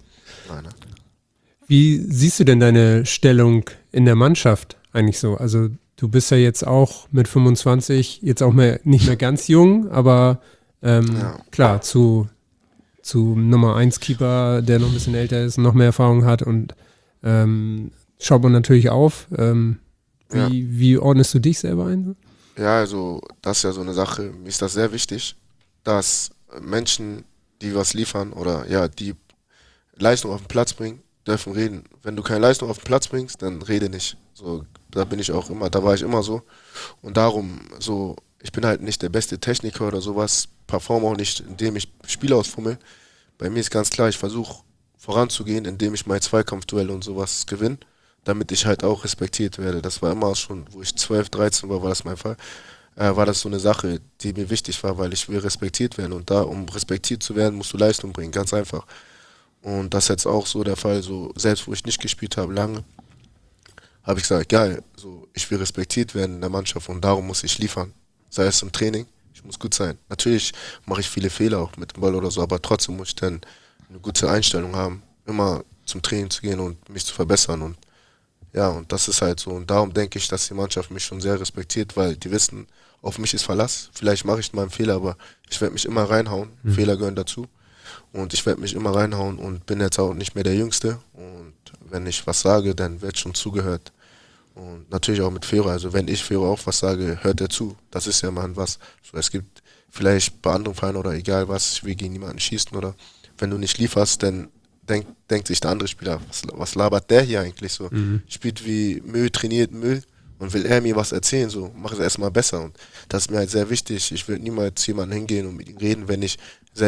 Wie siehst du denn deine Stellung in der Mannschaft eigentlich so? Also du bist ja jetzt auch mit 25, jetzt auch nicht mehr ganz jung, aber klar, zu Nummer 1 Keeper, der noch ein bisschen älter ist, noch mehr Erfahrung hat und schaut man natürlich auf. Wie ordnest du dich selber ein? Ja, also das ist ja so eine Sache, mir ist das sehr wichtig, dass Menschen, die was liefern oder ja, die Leistung auf den Platz bringen, dürfen reden. Wenn du keine Leistung auf den Platz bringst, dann rede nicht. So, da war ich immer so. Und darum, so, ich bin halt nicht der beste Techniker oder sowas, performe auch nicht, indem ich Spiele ausfummel. Bei mir ist ganz klar, ich versuche voranzugehen, indem ich mein Zweikampfduell und sowas gewinne, damit ich halt auch respektiert werde. Das war immer schon, wo ich 12, 13 war das mein Fall. War das so eine Sache, die mir wichtig war, weil ich will respektiert werden. Und da, um respektiert zu werden, musst du Leistung bringen, ganz einfach. Und das ist jetzt auch so der Fall, so selbst wo ich nicht gespielt habe, lange, habe ich gesagt, geil, so, ich will respektiert werden in der Mannschaft und darum muss ich liefern. Sei es im Training, ich muss gut sein. Natürlich mache ich viele Fehler auch mit dem Ball oder so, aber trotzdem muss ich dann eine gute Einstellung haben, immer zum Training zu gehen und mich zu verbessern. Und ja, und das ist halt so. Und darum denke ich, dass die Mannschaft mich schon sehr respektiert, weil die wissen, auf mich ist Verlass. Vielleicht mache ich mal einen Fehler, aber ich werde mich immer reinhauen. Fehler gehören dazu. Und ich werde mich immer reinhauen und bin jetzt auch nicht mehr der Jüngste. Und wenn ich was sage, dann wird schon zugehört. Und natürlich auch mit Fero. Also wenn ich Fero auch was sage, hört er zu. Das ist ja mal was. So, es gibt vielleicht bei anderen Vereinen oder egal was, ich will gegen niemanden schießen oder wenn du nicht lieferst, dann denkt sich der andere Spieler, was labert der hier eigentlich so? Spielt wie Müll, trainiert Müll und will er mir was erzählen, so, mach es erstmal besser. Und das ist mir halt sehr wichtig. Ich will niemals jemanden hingehen und mit ihm reden, wenn es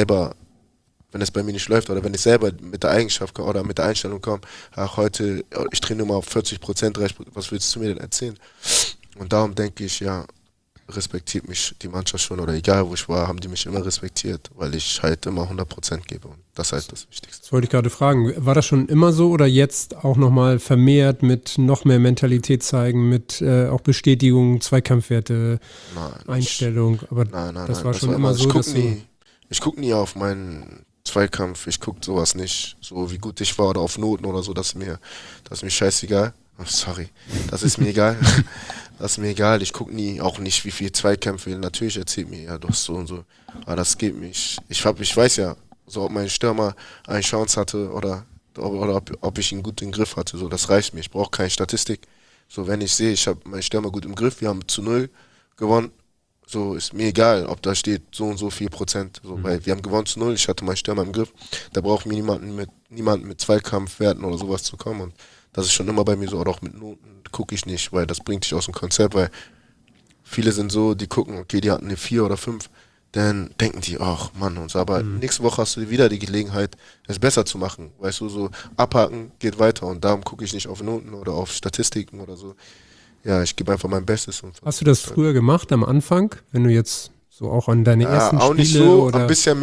bei mir nicht läuft oder wenn ich selber mit der Eigenschaft oder mit der Einstellung komme, ach heute, ich trainiere mal auf 40%, was willst du mir denn erzählen? Und darum denke ich, ja, respektiert mich die Mannschaft schon oder egal wo ich war, haben die mich immer respektiert, weil ich halt immer 100% gebe und das ist halt das Wichtigste. Das wollte ich gerade fragen. War das schon immer so oder jetzt auch nochmal vermehrt mit noch mehr Mentalität zeigen, mit auch Bestätigung, Zweikampfwerte, Einstellung? Aber nein, das war schon immer so, ich gucke nie auf meinen Zweikampf, ich gucke sowas nicht, so wie gut ich war oder auf Noten oder so, das ist mir scheißegal. Oh, sorry, das ist mir egal. Das ist mir egal, ich gucke auch nicht, wie viel Zweikämpfe, natürlich erzählt mir, ja, du hast so und so, aber das geht mich. Ich weiß ja, so ob mein Stürmer eine Chance hatte oder ob ich ihn gut im Griff hatte, so, das reicht mir, ich brauche keine Statistik. So, wenn ich sehe, ich habe meinen Stürmer gut im Griff, wir haben 0 gewonnen, so, ist mir egal, ob da steht so und so viel Prozent, so, weil wir haben gewonnen 0, ich hatte meinen Stürmer im Griff, da braucht mir niemanden mit Zweikampfwerten oder sowas zu kommen und das ist schon immer bei mir so, oder auch mit Noten gucke ich nicht, weil das bringt dich aus dem Konzept, weil viele sind so, die gucken, okay, die hatten eine 4 oder 5, dann denken die, ach Mann, und so, aber nächste Woche hast du wieder die Gelegenheit, es besser zu machen, weißt du, so abhaken, geht weiter und darum gucke ich nicht auf Noten oder auf Statistiken oder so. Ja, ich gebe einfach mein Bestes. Und hast du das früher gemacht am Anfang, wenn du jetzt so auch an deine ersten auch Spiele nicht so, oder? ein bisschen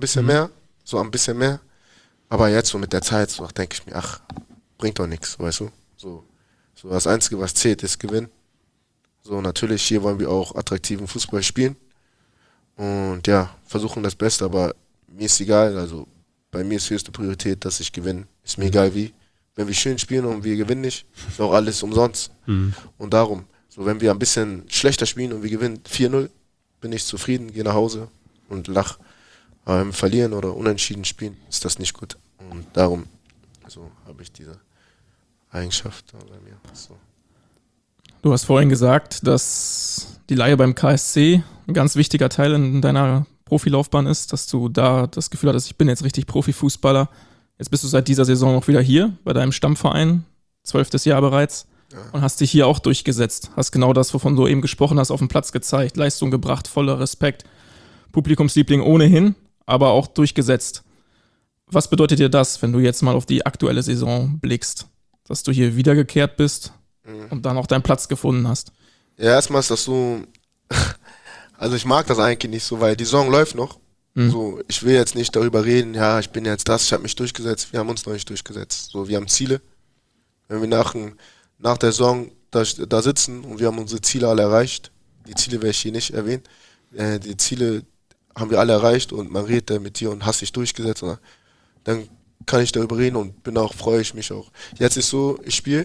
mehr, aber jetzt so mit der Zeit, so denke ich mir, ach, bringt doch nichts, weißt du, so das Einzige, was zählt, ist Gewinn. So, natürlich, hier wollen wir auch attraktiven Fußball spielen und ja, versuchen das Beste, aber mir ist egal, also bei mir ist höchste Priorität, dass ich gewinne, ist mir egal wie. Wenn wir schön spielen und wir gewinnen nicht, ist auch alles umsonst. Und darum, so wenn wir ein bisschen schlechter spielen und wir gewinnen 4-0, bin ich zufrieden, gehe nach Hause und lach. Aber wenn wir verlieren oder unentschieden spielen, ist das nicht gut. Und darum, so habe ich diese Eigenschaft bei mir. So. Du hast vorhin gesagt, dass die Leihe beim KSC ein ganz wichtiger Teil in deiner Profilaufbahn ist, dass du da das Gefühl hattest, ich bin jetzt richtig Profifußballer. Jetzt bist du seit dieser Saison auch wieder hier bei deinem Stammverein, 12. Jahr bereits, und hast dich hier auch durchgesetzt. Hast genau das, wovon du eben gesprochen hast, auf den Platz gezeigt, Leistung gebracht, voller Respekt, Publikumsliebling ohnehin, aber auch durchgesetzt. Was bedeutet dir das, wenn du jetzt mal auf die aktuelle Saison blickst, dass du hier wiedergekehrt bist und dann auch deinen Platz gefunden hast? Ja, erstmal ist das so, also ich mag das eigentlich nicht so, weil die Saison läuft noch. So, ich will jetzt nicht darüber reden, ja, ich bin jetzt das, ich habe mich durchgesetzt, wir haben uns noch nicht durchgesetzt. So, wir haben Ziele. Wenn wir nach der Saison da sitzen und wir haben unsere Ziele alle erreicht, die Ziele werde ich hier nicht erwähnen, die Ziele haben wir alle erreicht und man redet dann mit dir und hast dich durchgesetzt, oder? Dann kann ich darüber reden und freue ich mich auch. Jetzt ist so, ich spiele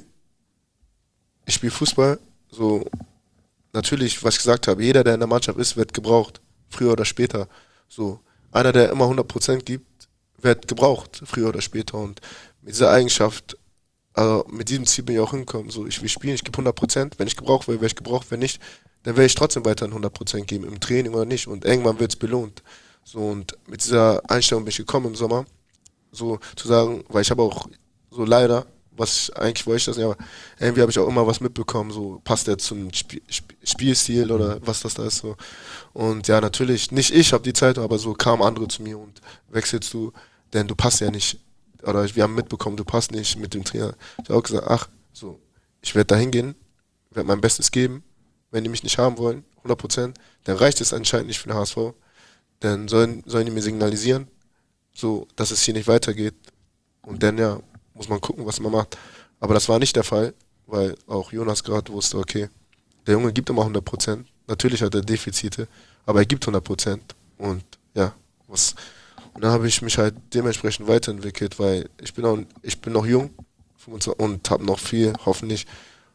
Fußball, so, natürlich, was ich gesagt habe, jeder, der in der Mannschaft ist, wird gebraucht, früher oder später. So, einer, der immer 100% gibt, wird gebraucht, früher oder später. Und mit dieser Eigenschaft, also mit diesem Ziel bin ich auch hingekommen. So, ich will spielen, ich gebe 100%. Wenn ich gebraucht werde, werde ich gebraucht. Wenn nicht, dann werde ich trotzdem weiterhin 100% geben, im Training oder nicht. Und irgendwann wird es belohnt. So, und mit dieser Einstellung bin ich gekommen im Sommer. So zu sagen, weil ich habe auch so leider, eigentlich wollte ich das nicht, aber irgendwie habe ich auch immer was mitbekommen, so passt der zum Spielstil oder was das da ist, so. Und ja, natürlich, nicht ich habe die Zeit, aber so kamen andere zu mir und wechselst du, denn du passt ja nicht, oder wir haben mitbekommen, du passt nicht mit dem Trainer. Ich habe auch gesagt, so, ich werde da hingehen, werde mein Bestes geben, wenn die mich nicht haben wollen, 100%, dann reicht es anscheinend nicht für den HSV, dann sollen die mir signalisieren, so, dass es hier nicht weitergeht und dann ja, muss man gucken, was man macht. Aber das war nicht der Fall, weil auch Jonas gerade wusste, okay, der Junge gibt immer 100%. Natürlich hat er Defizite, aber er gibt 100%. Und ja, und dann habe ich mich halt dementsprechend weiterentwickelt, weil ich bin noch jung und habe noch viel, hoffentlich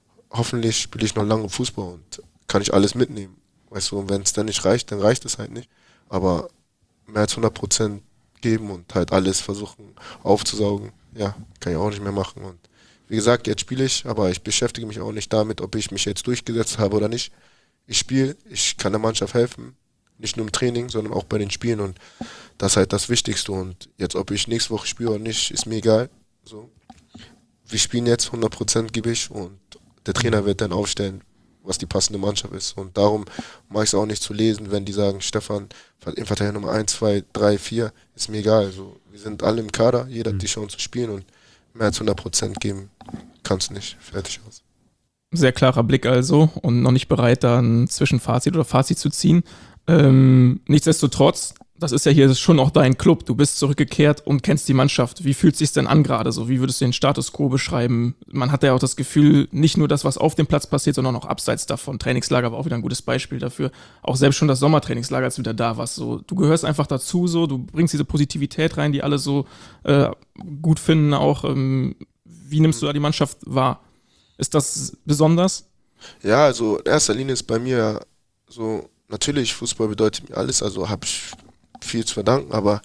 spiele ich noch lange Fußball und kann ich alles mitnehmen. Weißt du, und wenn es dann nicht reicht, dann reicht es halt nicht. Aber mehr als 100% geben und halt alles versuchen aufzusaugen, ja, kann ich auch nicht mehr machen. Und wie gesagt, jetzt spiele ich, aber ich beschäftige mich auch nicht damit, ob ich mich jetzt durchgesetzt habe oder nicht. Ich spiele, ich kann der Mannschaft helfen, nicht nur im Training, sondern auch bei den Spielen und das ist halt das Wichtigste. Und jetzt, ob ich nächste Woche spiele oder nicht, ist mir egal. So. Wir spielen jetzt, 100% gebe ich und der Trainer wird dann aufstellen, was die passende Mannschaft ist. Und darum mag ich es auch nicht zu lesen, wenn die sagen, Stefan, Innenverteidiger Nummer 1, 2, 3, 4, ist mir egal. Also, wir sind alle im Kader, jeder hat die Chance zu spielen und mehr als 100% geben kannst du nicht. Fertig aus. Sehr klarer Blick also und noch nicht bereit, da ein Zwischenfazit oder Fazit zu ziehen. Nichtsdestotrotz, das ist ja hier schon auch dein Club. Du bist zurückgekehrt und kennst die Mannschaft. Wie fühlt es sich denn an gerade so? Wie würdest du den Status quo beschreiben? Man hat ja auch das Gefühl, nicht nur das, was auf dem Platz passiert, sondern auch abseits davon. Trainingslager war auch wieder ein gutes Beispiel dafür. Auch selbst schon das Sommertrainingslager, als du wieder da warst. So, du gehörst einfach dazu, so, du bringst diese Positivität rein, die alle so gut finden. Auch wie nimmst du da die Mannschaft wahr? Ist das besonders? Ja, also in erster Linie ist bei mir so, natürlich, Fußball bedeutet mir alles, also habe ich viel zu verdanken, aber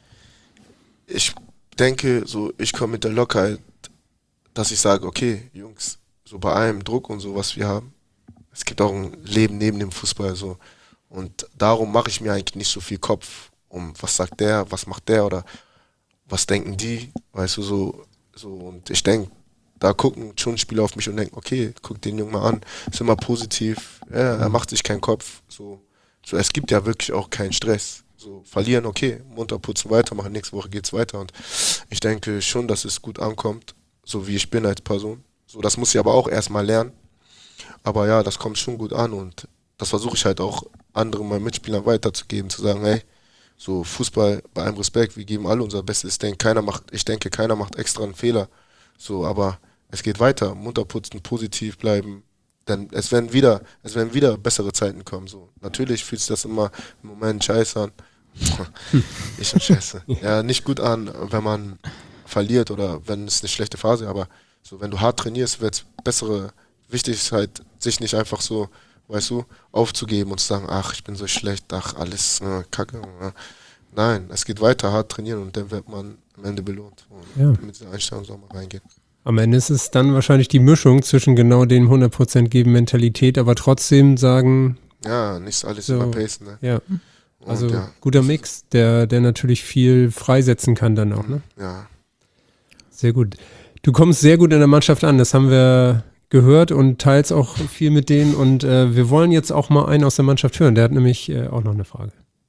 ich denke, so, ich komme mit der Lockerheit, dass ich sage, okay, Jungs, so bei allem Druck und so, was wir haben, es gibt auch ein Leben neben dem Fußball, so, und darum mache ich mir eigentlich nicht so viel Kopf um, was sagt der, was macht der oder was denken die, weißt du, so und ich denke, da gucken schon Spieler auf mich und denken, okay, guck den Jungen mal an, ist immer positiv, ja, er macht sich keinen Kopf, so, es gibt ja wirklich auch keinen Stress. So, verlieren, okay, munter putzen, weitermachen, nächste Woche geht's weiter und ich denke schon, dass es gut ankommt, so wie ich bin als Person. So, das muss ich aber auch erstmal lernen. Aber ja, das kommt schon gut an und das versuche ich halt auch anderen meinen Mitspielern weiterzugeben, zu sagen, hey, so Fußball, bei allem Respekt, wir geben alle unser Bestes. Ich denke, keiner macht extra einen Fehler. So, aber es geht weiter, munter putzen, positiv bleiben. Denn es werden wieder bessere Zeiten kommen. So. Natürlich fühlt sich das immer im Moment scheiße an. Ich schon scheiße. Ja, nicht gut an, wenn man verliert oder wenn es eine schlechte Phase ist, aber so, wenn du hart trainierst, wird es bessere. Wichtig ist halt, sich nicht einfach so, weißt du, aufzugeben und zu sagen, ach, ich bin so schlecht, ach, alles Kacke. Nein, es geht weiter, hart trainieren und dann wird man am Ende belohnt. Und mit dieser Einstellung soll man reingehen. Am Ende ist es dann wahrscheinlich die Mischung zwischen genau den 100% geben Mentalität, aber trotzdem sagen... Ja, nicht alles so, überpacen, ne? Ja, also ja, guter Mix, der natürlich viel freisetzen kann dann auch, ne? Ja. Sehr gut. Du kommst sehr gut in der Mannschaft an, das haben wir gehört und teilst auch viel mit denen und wir wollen jetzt auch mal einen aus der Mannschaft hören, der hat nämlich auch noch eine Frage.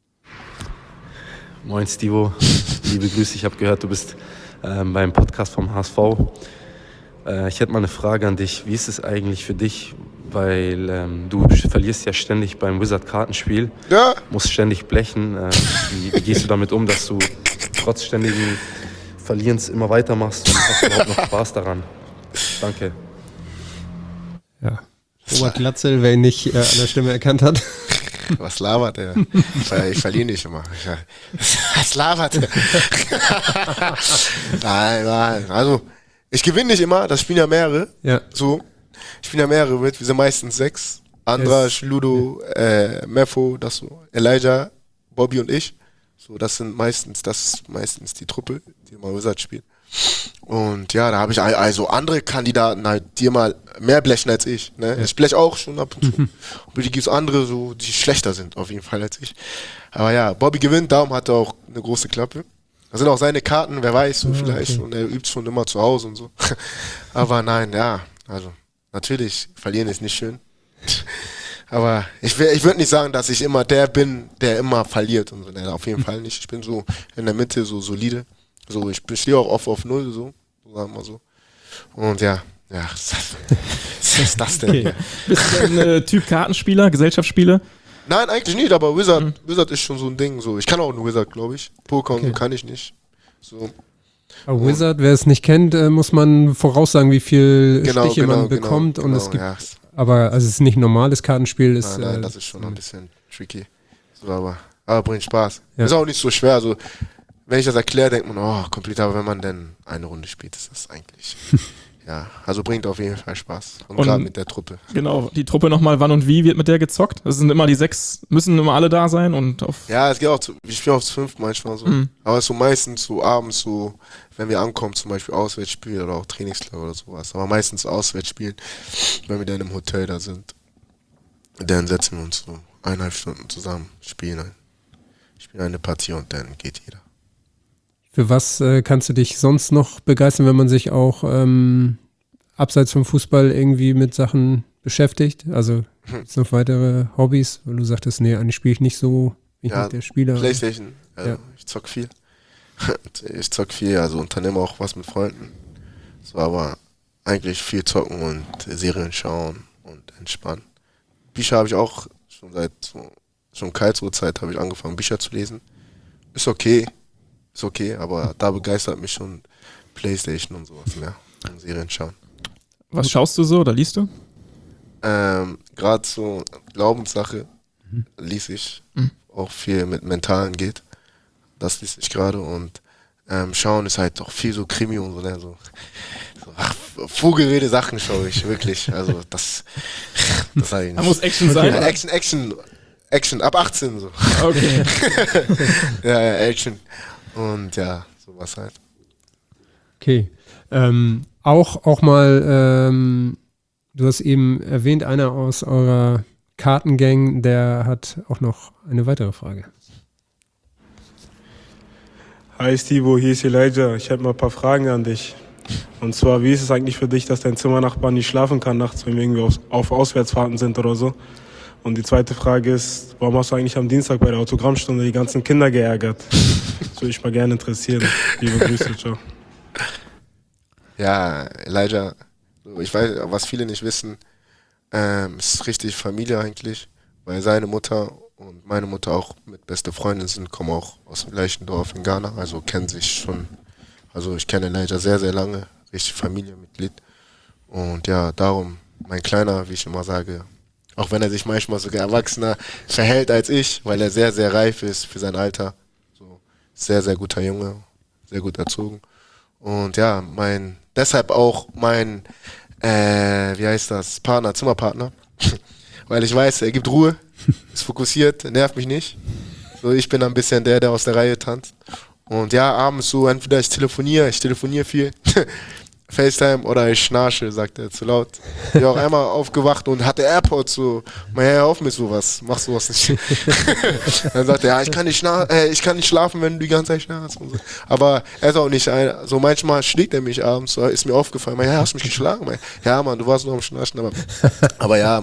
Moin Stivo, liebe Grüße, ich habe gehört, du bist beim Podcast vom HSV. Ich hätte mal eine Frage an dich. Wie ist es eigentlich für dich, weil du verlierst ja ständig beim Wizard-Kartenspiel, musst ständig blechen. Wie gehst du damit um, dass du trotz ständigen Verlierens immer weitermachst und hast du überhaupt noch Spaß daran? Danke. Ja, Robert Glatzel, wer ihn nicht an der Stimme erkannt hat. Was labert er? Ich verliere nicht immer. Was labert er? Nein. Also, ich gewinne nicht immer, das spielen ja mehrere. Ja. So, ich spiele ja mehrere mit, wir sind meistens 6. Andras, Ludo, Mefo, das so, Elijah, Bobby und ich. So, das ist meistens die Truppe, die mal Wizard spielt. Und ja, da habe ich also andere Kandidaten halt, die mal mehr blechen als ich. Ne? Ich bleche auch schon ab und zu. Und die gibt es andere, so, die schlechter sind auf jeden Fall als ich. Aber ja, Bobby gewinnt, darum hat er auch eine große Klappe. Das sind auch seine Karten, wer weiß, so vielleicht. Okay. Und er übt schon immer zu Hause und so. Aber nein, ja, also natürlich, verlieren ist nicht schön. Aber ich würde nicht sagen, dass ich immer der bin, der immer verliert und so. Nee, auf jeden Fall nicht. Ich bin so in der Mitte, so solide. So, ich stehe auch oft auf Null, so sagen wir mal so. Und ja, was ist das denn hier? Bist du ein Typ Kartenspieler, Gesellschaftsspiele? Nein, eigentlich nicht, aber Wizard ist schon so ein Ding. So. Ich kann auch einen Wizard, glaube ich. Poker und so kann ich nicht. So. Aber Wizard, wer es nicht kennt, muss man voraussagen, wie viel Stiche man bekommt. Und es gibt, aber also es ist nicht ein normales Kartenspiel. Nein, das ist schon ein bisschen tricky. So, aber bringt Spaß. Ja. Ist auch nicht so schwer. Also, wenn ich das erkläre, denkt man, oh, kompliziert. Aber wenn man dann eine Runde spielt, ist das eigentlich... Ja, also bringt auf jeden Fall Spaß. Und gerade mit der Truppe. Genau, die Truppe nochmal, wann und wie wird mit der gezockt? Das sind immer die 6, müssen immer alle da sein und auf... Ja, es geht auch, ich spiele aufs 5 manchmal so. Aber so meistens so abends so, wenn wir ankommen, zum Beispiel Auswärtsspiel oder auch Trainingslager oder sowas. Aber meistens Auswärtsspielen, wenn wir dann im Hotel da sind. Dann setzen wir uns so 1,5 Stunden zusammen, spielen eine Partie und dann geht jeder. Für was kannst du dich sonst noch begeistern, wenn man sich auch abseits vom Fußball irgendwie mit Sachen beschäftigt? Also gibt's noch weitere Hobbys, wo du sagtest, nee, eigentlich spiele ich nicht so, wie ich der Spieler. Playstation, ich zock viel. Also unternehme auch was mit Freunden. So, aber eigentlich viel zocken und Serien schauen und entspannen. Bücher habe ich auch schon Karlsruhe-Zeit habe ich angefangen, Bücher zu lesen. Ist okay, aber da begeistert mich schon Playstation und sowas mehr. Und Serien schauen. Was schaust du so oder liest du? Gerade so Glaubenssache lese ich. Auch viel mit Mentalen geht. Das lese ich gerade und schauen ist halt auch viel so Krimi und so, ne? So Vogelrede Sachen schaue ich, wirklich. Also das sage ich nicht. Da muss Action sein. Ja, Action, ab 18 so. Okay. ja, Action. Und ja, sowas halt. Okay. Auch mal, du hast eben erwähnt, einer aus eurer Kartengang, der hat auch noch eine weitere Frage. Hi Stivo, hier ist Elijah. Ich habe mal ein paar Fragen an dich. Und zwar, wie ist es eigentlich für dich, dass dein Zimmernachbar nicht schlafen kann nachts, wenn wir irgendwie auf Auswärtsfahrten sind oder so? Und die zweite Frage ist, warum hast du eigentlich am Dienstag bei der Autogrammstunde die ganzen Kinder geärgert? Das würde ich mal gerne interessieren. Liebe Grüße, ciao. Ja, Elijah, ich weiß, was viele nicht wissen, ist richtig Familie eigentlich, weil seine Mutter und meine Mutter auch mit beste Freundin sind, kommen auch aus dem gleichen Dorf in Ghana, also kennen sich schon, also ich kenne Elijah sehr, sehr lange, richtig Familienmitglied. Und ja, darum, mein Kleiner, wie ich immer sage, auch wenn er sich manchmal sogar erwachsener verhält als ich, weil er sehr, sehr reif ist für sein Alter. So, sehr, sehr guter Junge, sehr gut erzogen. Und ja, deshalb auch mein, Zimmerpartner. Weil ich weiß, er gibt Ruhe, ist fokussiert, nervt mich nicht. So, ich bin ein bisschen der aus der Reihe tanzt. Und ja, abends so, entweder ich telefoniere viel. FaceTime oder ich schnarche, sagt er zu laut. Ich bin auch einmal aufgewacht und hatte AirPods so, hör auf mit sowas, mach sowas nicht. Dann sagt er, ja, ich kann nicht schlafen, wenn du die ganze Zeit schnarchst. Und so. Aber er ist auch nicht so manchmal schlägt er mich abends, so, ist mir aufgefallen, ja, hast du mich geschlagen? Ja, Mann, du warst noch am Schnarchen, aber ja,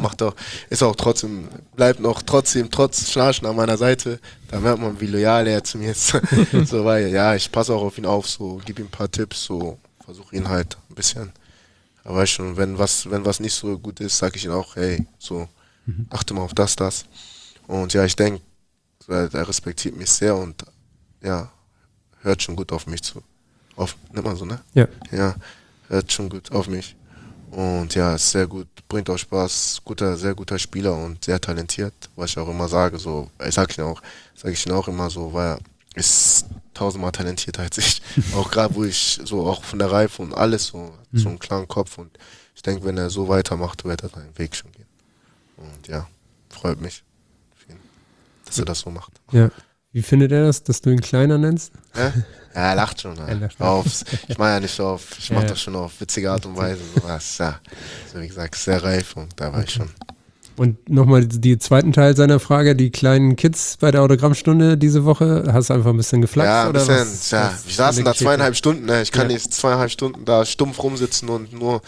bleibt noch trotzdem, trotz Schnarchen an meiner Seite. Da merkt man, wie loyal er zu mir ist. So, weil, ja, ich passe auch auf ihn auf, so, gib ihm ein paar Tipps, so, versuche ihn halt ein bisschen. Aber weißt schon, wenn was nicht so gut ist, sage ich ihm auch, hey, so, achte mal auf das. Und ja, ich denke, er respektiert mich sehr und ja, hört schon gut auf mich zu. Nimmt man so, ne? Ja. Ja, hört schon gut auf mich. Und ja, ist sehr gut, bringt auch Spaß, sehr guter Spieler und sehr talentiert, was ich auch immer sage, so, sage ich ihn auch immer so, weil er ist 1000-mal talentierter als ich. Auch gerade, wo ich so auch von der Reife und alles so einen klaren Kopf und ich denke, wenn er so weitermacht, wird er seinen Weg schon gehen. Und ja, freut mich, dass er das so macht. Ja. Wie findet er das, dass du ihn kleiner nennst? Ja, er lacht schon. Ich mache ja nicht so ich mache das schon auf witzige Art und Weise. So, wie gesagt, sehr reif und da war ich schon. Und nochmal die zweiten Teil seiner Frage, die kleinen Kids bei der Autogrammstunde diese Woche, hast du einfach ein bisschen geflaxt? Ja, ein oder bisschen, was? ja. Wir saßen da 2,5 Stunden, ne? Ich kann nicht 2,5 Stunden da stumpf rumsitzen und nur,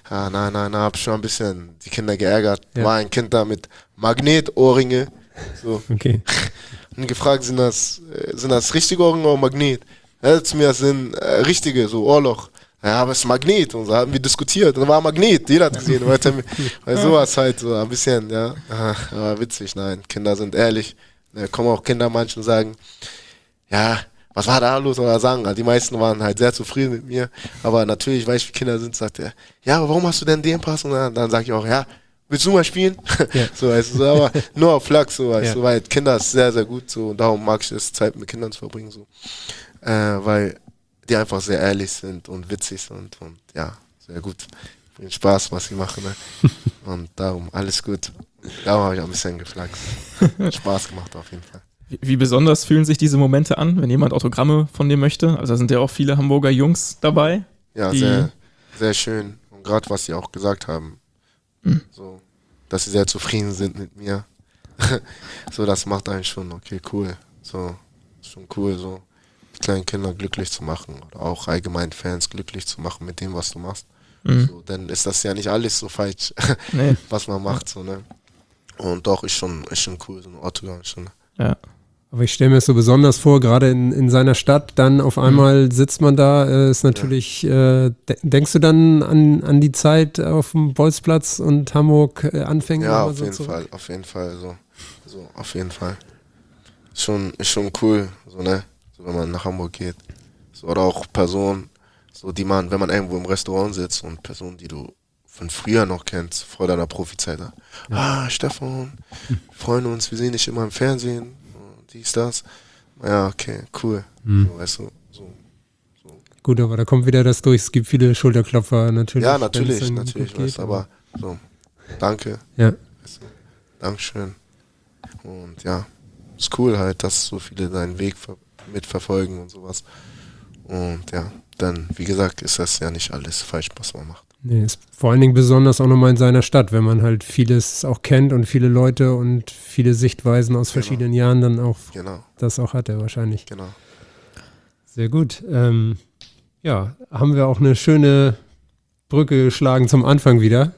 hab schon ein bisschen die Kinder geärgert. Ja. War ein Kind da mit Magnetohrringe, so. Okay. Und gefragt, sind das richtige Ohrringe oder Magnet? Ja, zu mir, das sind richtige, so Ohrloch. Ja, aber es ist Magnet. Und so haben wir diskutiert. Und da war Magnet. Jeder hat gesehen. Weil sowas halt so ein bisschen, ja. Aber witzig, nein. Kinder sind ehrlich. Da kommen auch Kinder manchmal und sagen, ja, was war da los? Oder sagen, die meisten waren halt sehr zufrieden mit mir. Aber natürlich, weil ich wie Kinder sind, sagt er, ja, aber warum hast du denn den Pass? Und dann sage ich auch, ja, willst du mal spielen? Ja. So, weißt du, so, aber nur auf Flachs, so, weißt du, weil Kinder ist sehr, sehr gut. So, und darum mag ich es, Zeit mit Kindern zu verbringen. So. Weil die einfach sehr ehrlich sind und witzig sind und ja, sehr gut. Bringt Spaß, was sie machen. Ne? Und darum, alles gut. Darum habe ich auch ein bisschen geflaxt. Spaß gemacht auf jeden Fall. Wie besonders fühlen sich diese Momente an, wenn jemand Autogramme von dir möchte? Also da sind ja auch viele Hamburger Jungs dabei. Ja, sehr, sehr schön. Und gerade was sie auch gesagt haben, so, dass sie sehr zufrieden sind mit mir. So, das macht einen schon, okay, cool. So, ist schon cool, so. Kleinen Kinder glücklich zu machen oder auch allgemein Fans glücklich zu machen mit dem, was du machst. So, dann ist das ja nicht alles so falsch, was man macht. So, ne? Und doch, ist schon cool, so ein Autogramm schon. Ja. Aber ich stelle mir es so besonders vor, gerade in seiner Stadt, dann auf einmal sitzt man da, ist natürlich, denkst du dann an die Zeit auf dem Bolzplatz und Hamburg Anfänge? Ja, auf jeden Fall, so auf jeden Fall. Ist schon cool, so, ne? Wenn man nach Hamburg geht. So, oder auch Personen, so die man, wenn man irgendwo im Restaurant sitzt und Personen, die du von früher noch kennst, vor deiner Profizeit. Stefan, wir freuen uns, wir sehen dich immer im Fernsehen, dies, das. Ja, okay, cool. So, weißt du, so. Gut, aber da kommt wieder das durch, es gibt viele Schulterklopfer natürlich. Ja, natürlich, weißt du, aber so, danke. Ja. Weißt du, Dankeschön. Und ja, ist cool halt, dass so viele deinen Weg mitverfolgen und sowas. Und ja, dann, wie gesagt, ist das ja nicht alles falsch, was man macht. Nee, ist vor allen Dingen besonders auch nochmal in seiner Stadt, wenn man halt vieles auch kennt und viele Leute und viele Sichtweisen aus verschiedenen Jahren dann auch, das auch hat er wahrscheinlich. Genau. Sehr gut. Ja, haben wir auch eine schöne Brücke geschlagen zum Anfang wieder.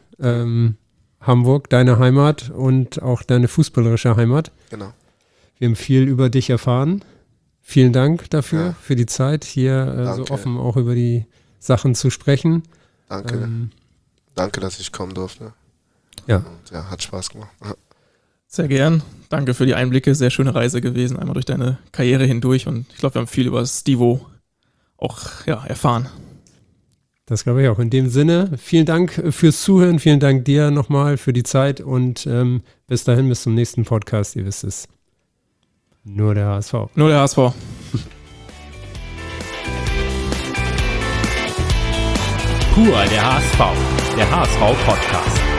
Hamburg, deine Heimat und auch deine fußballerische Heimat. Genau. Wir haben viel über dich erfahren. Vielen Dank dafür, für die Zeit, hier so offen auch über die Sachen zu sprechen. Danke. Danke, dass ich kommen durfte. Ja. Und ja, hat Spaß gemacht. Sehr gern. Danke für die Einblicke. Sehr schöne Reise gewesen, einmal durch deine Karriere hindurch. Und ich glaube, wir haben viel über Stivo auch erfahren. Das glaube ich auch. In dem Sinne, vielen Dank fürs Zuhören. Vielen Dank dir nochmal für die Zeit. Und bis dahin, bis zum nächsten Podcast. Ihr wisst es. Nur der HSV. Nur der HSV. Pur der HSV. Der HSV-Podcast.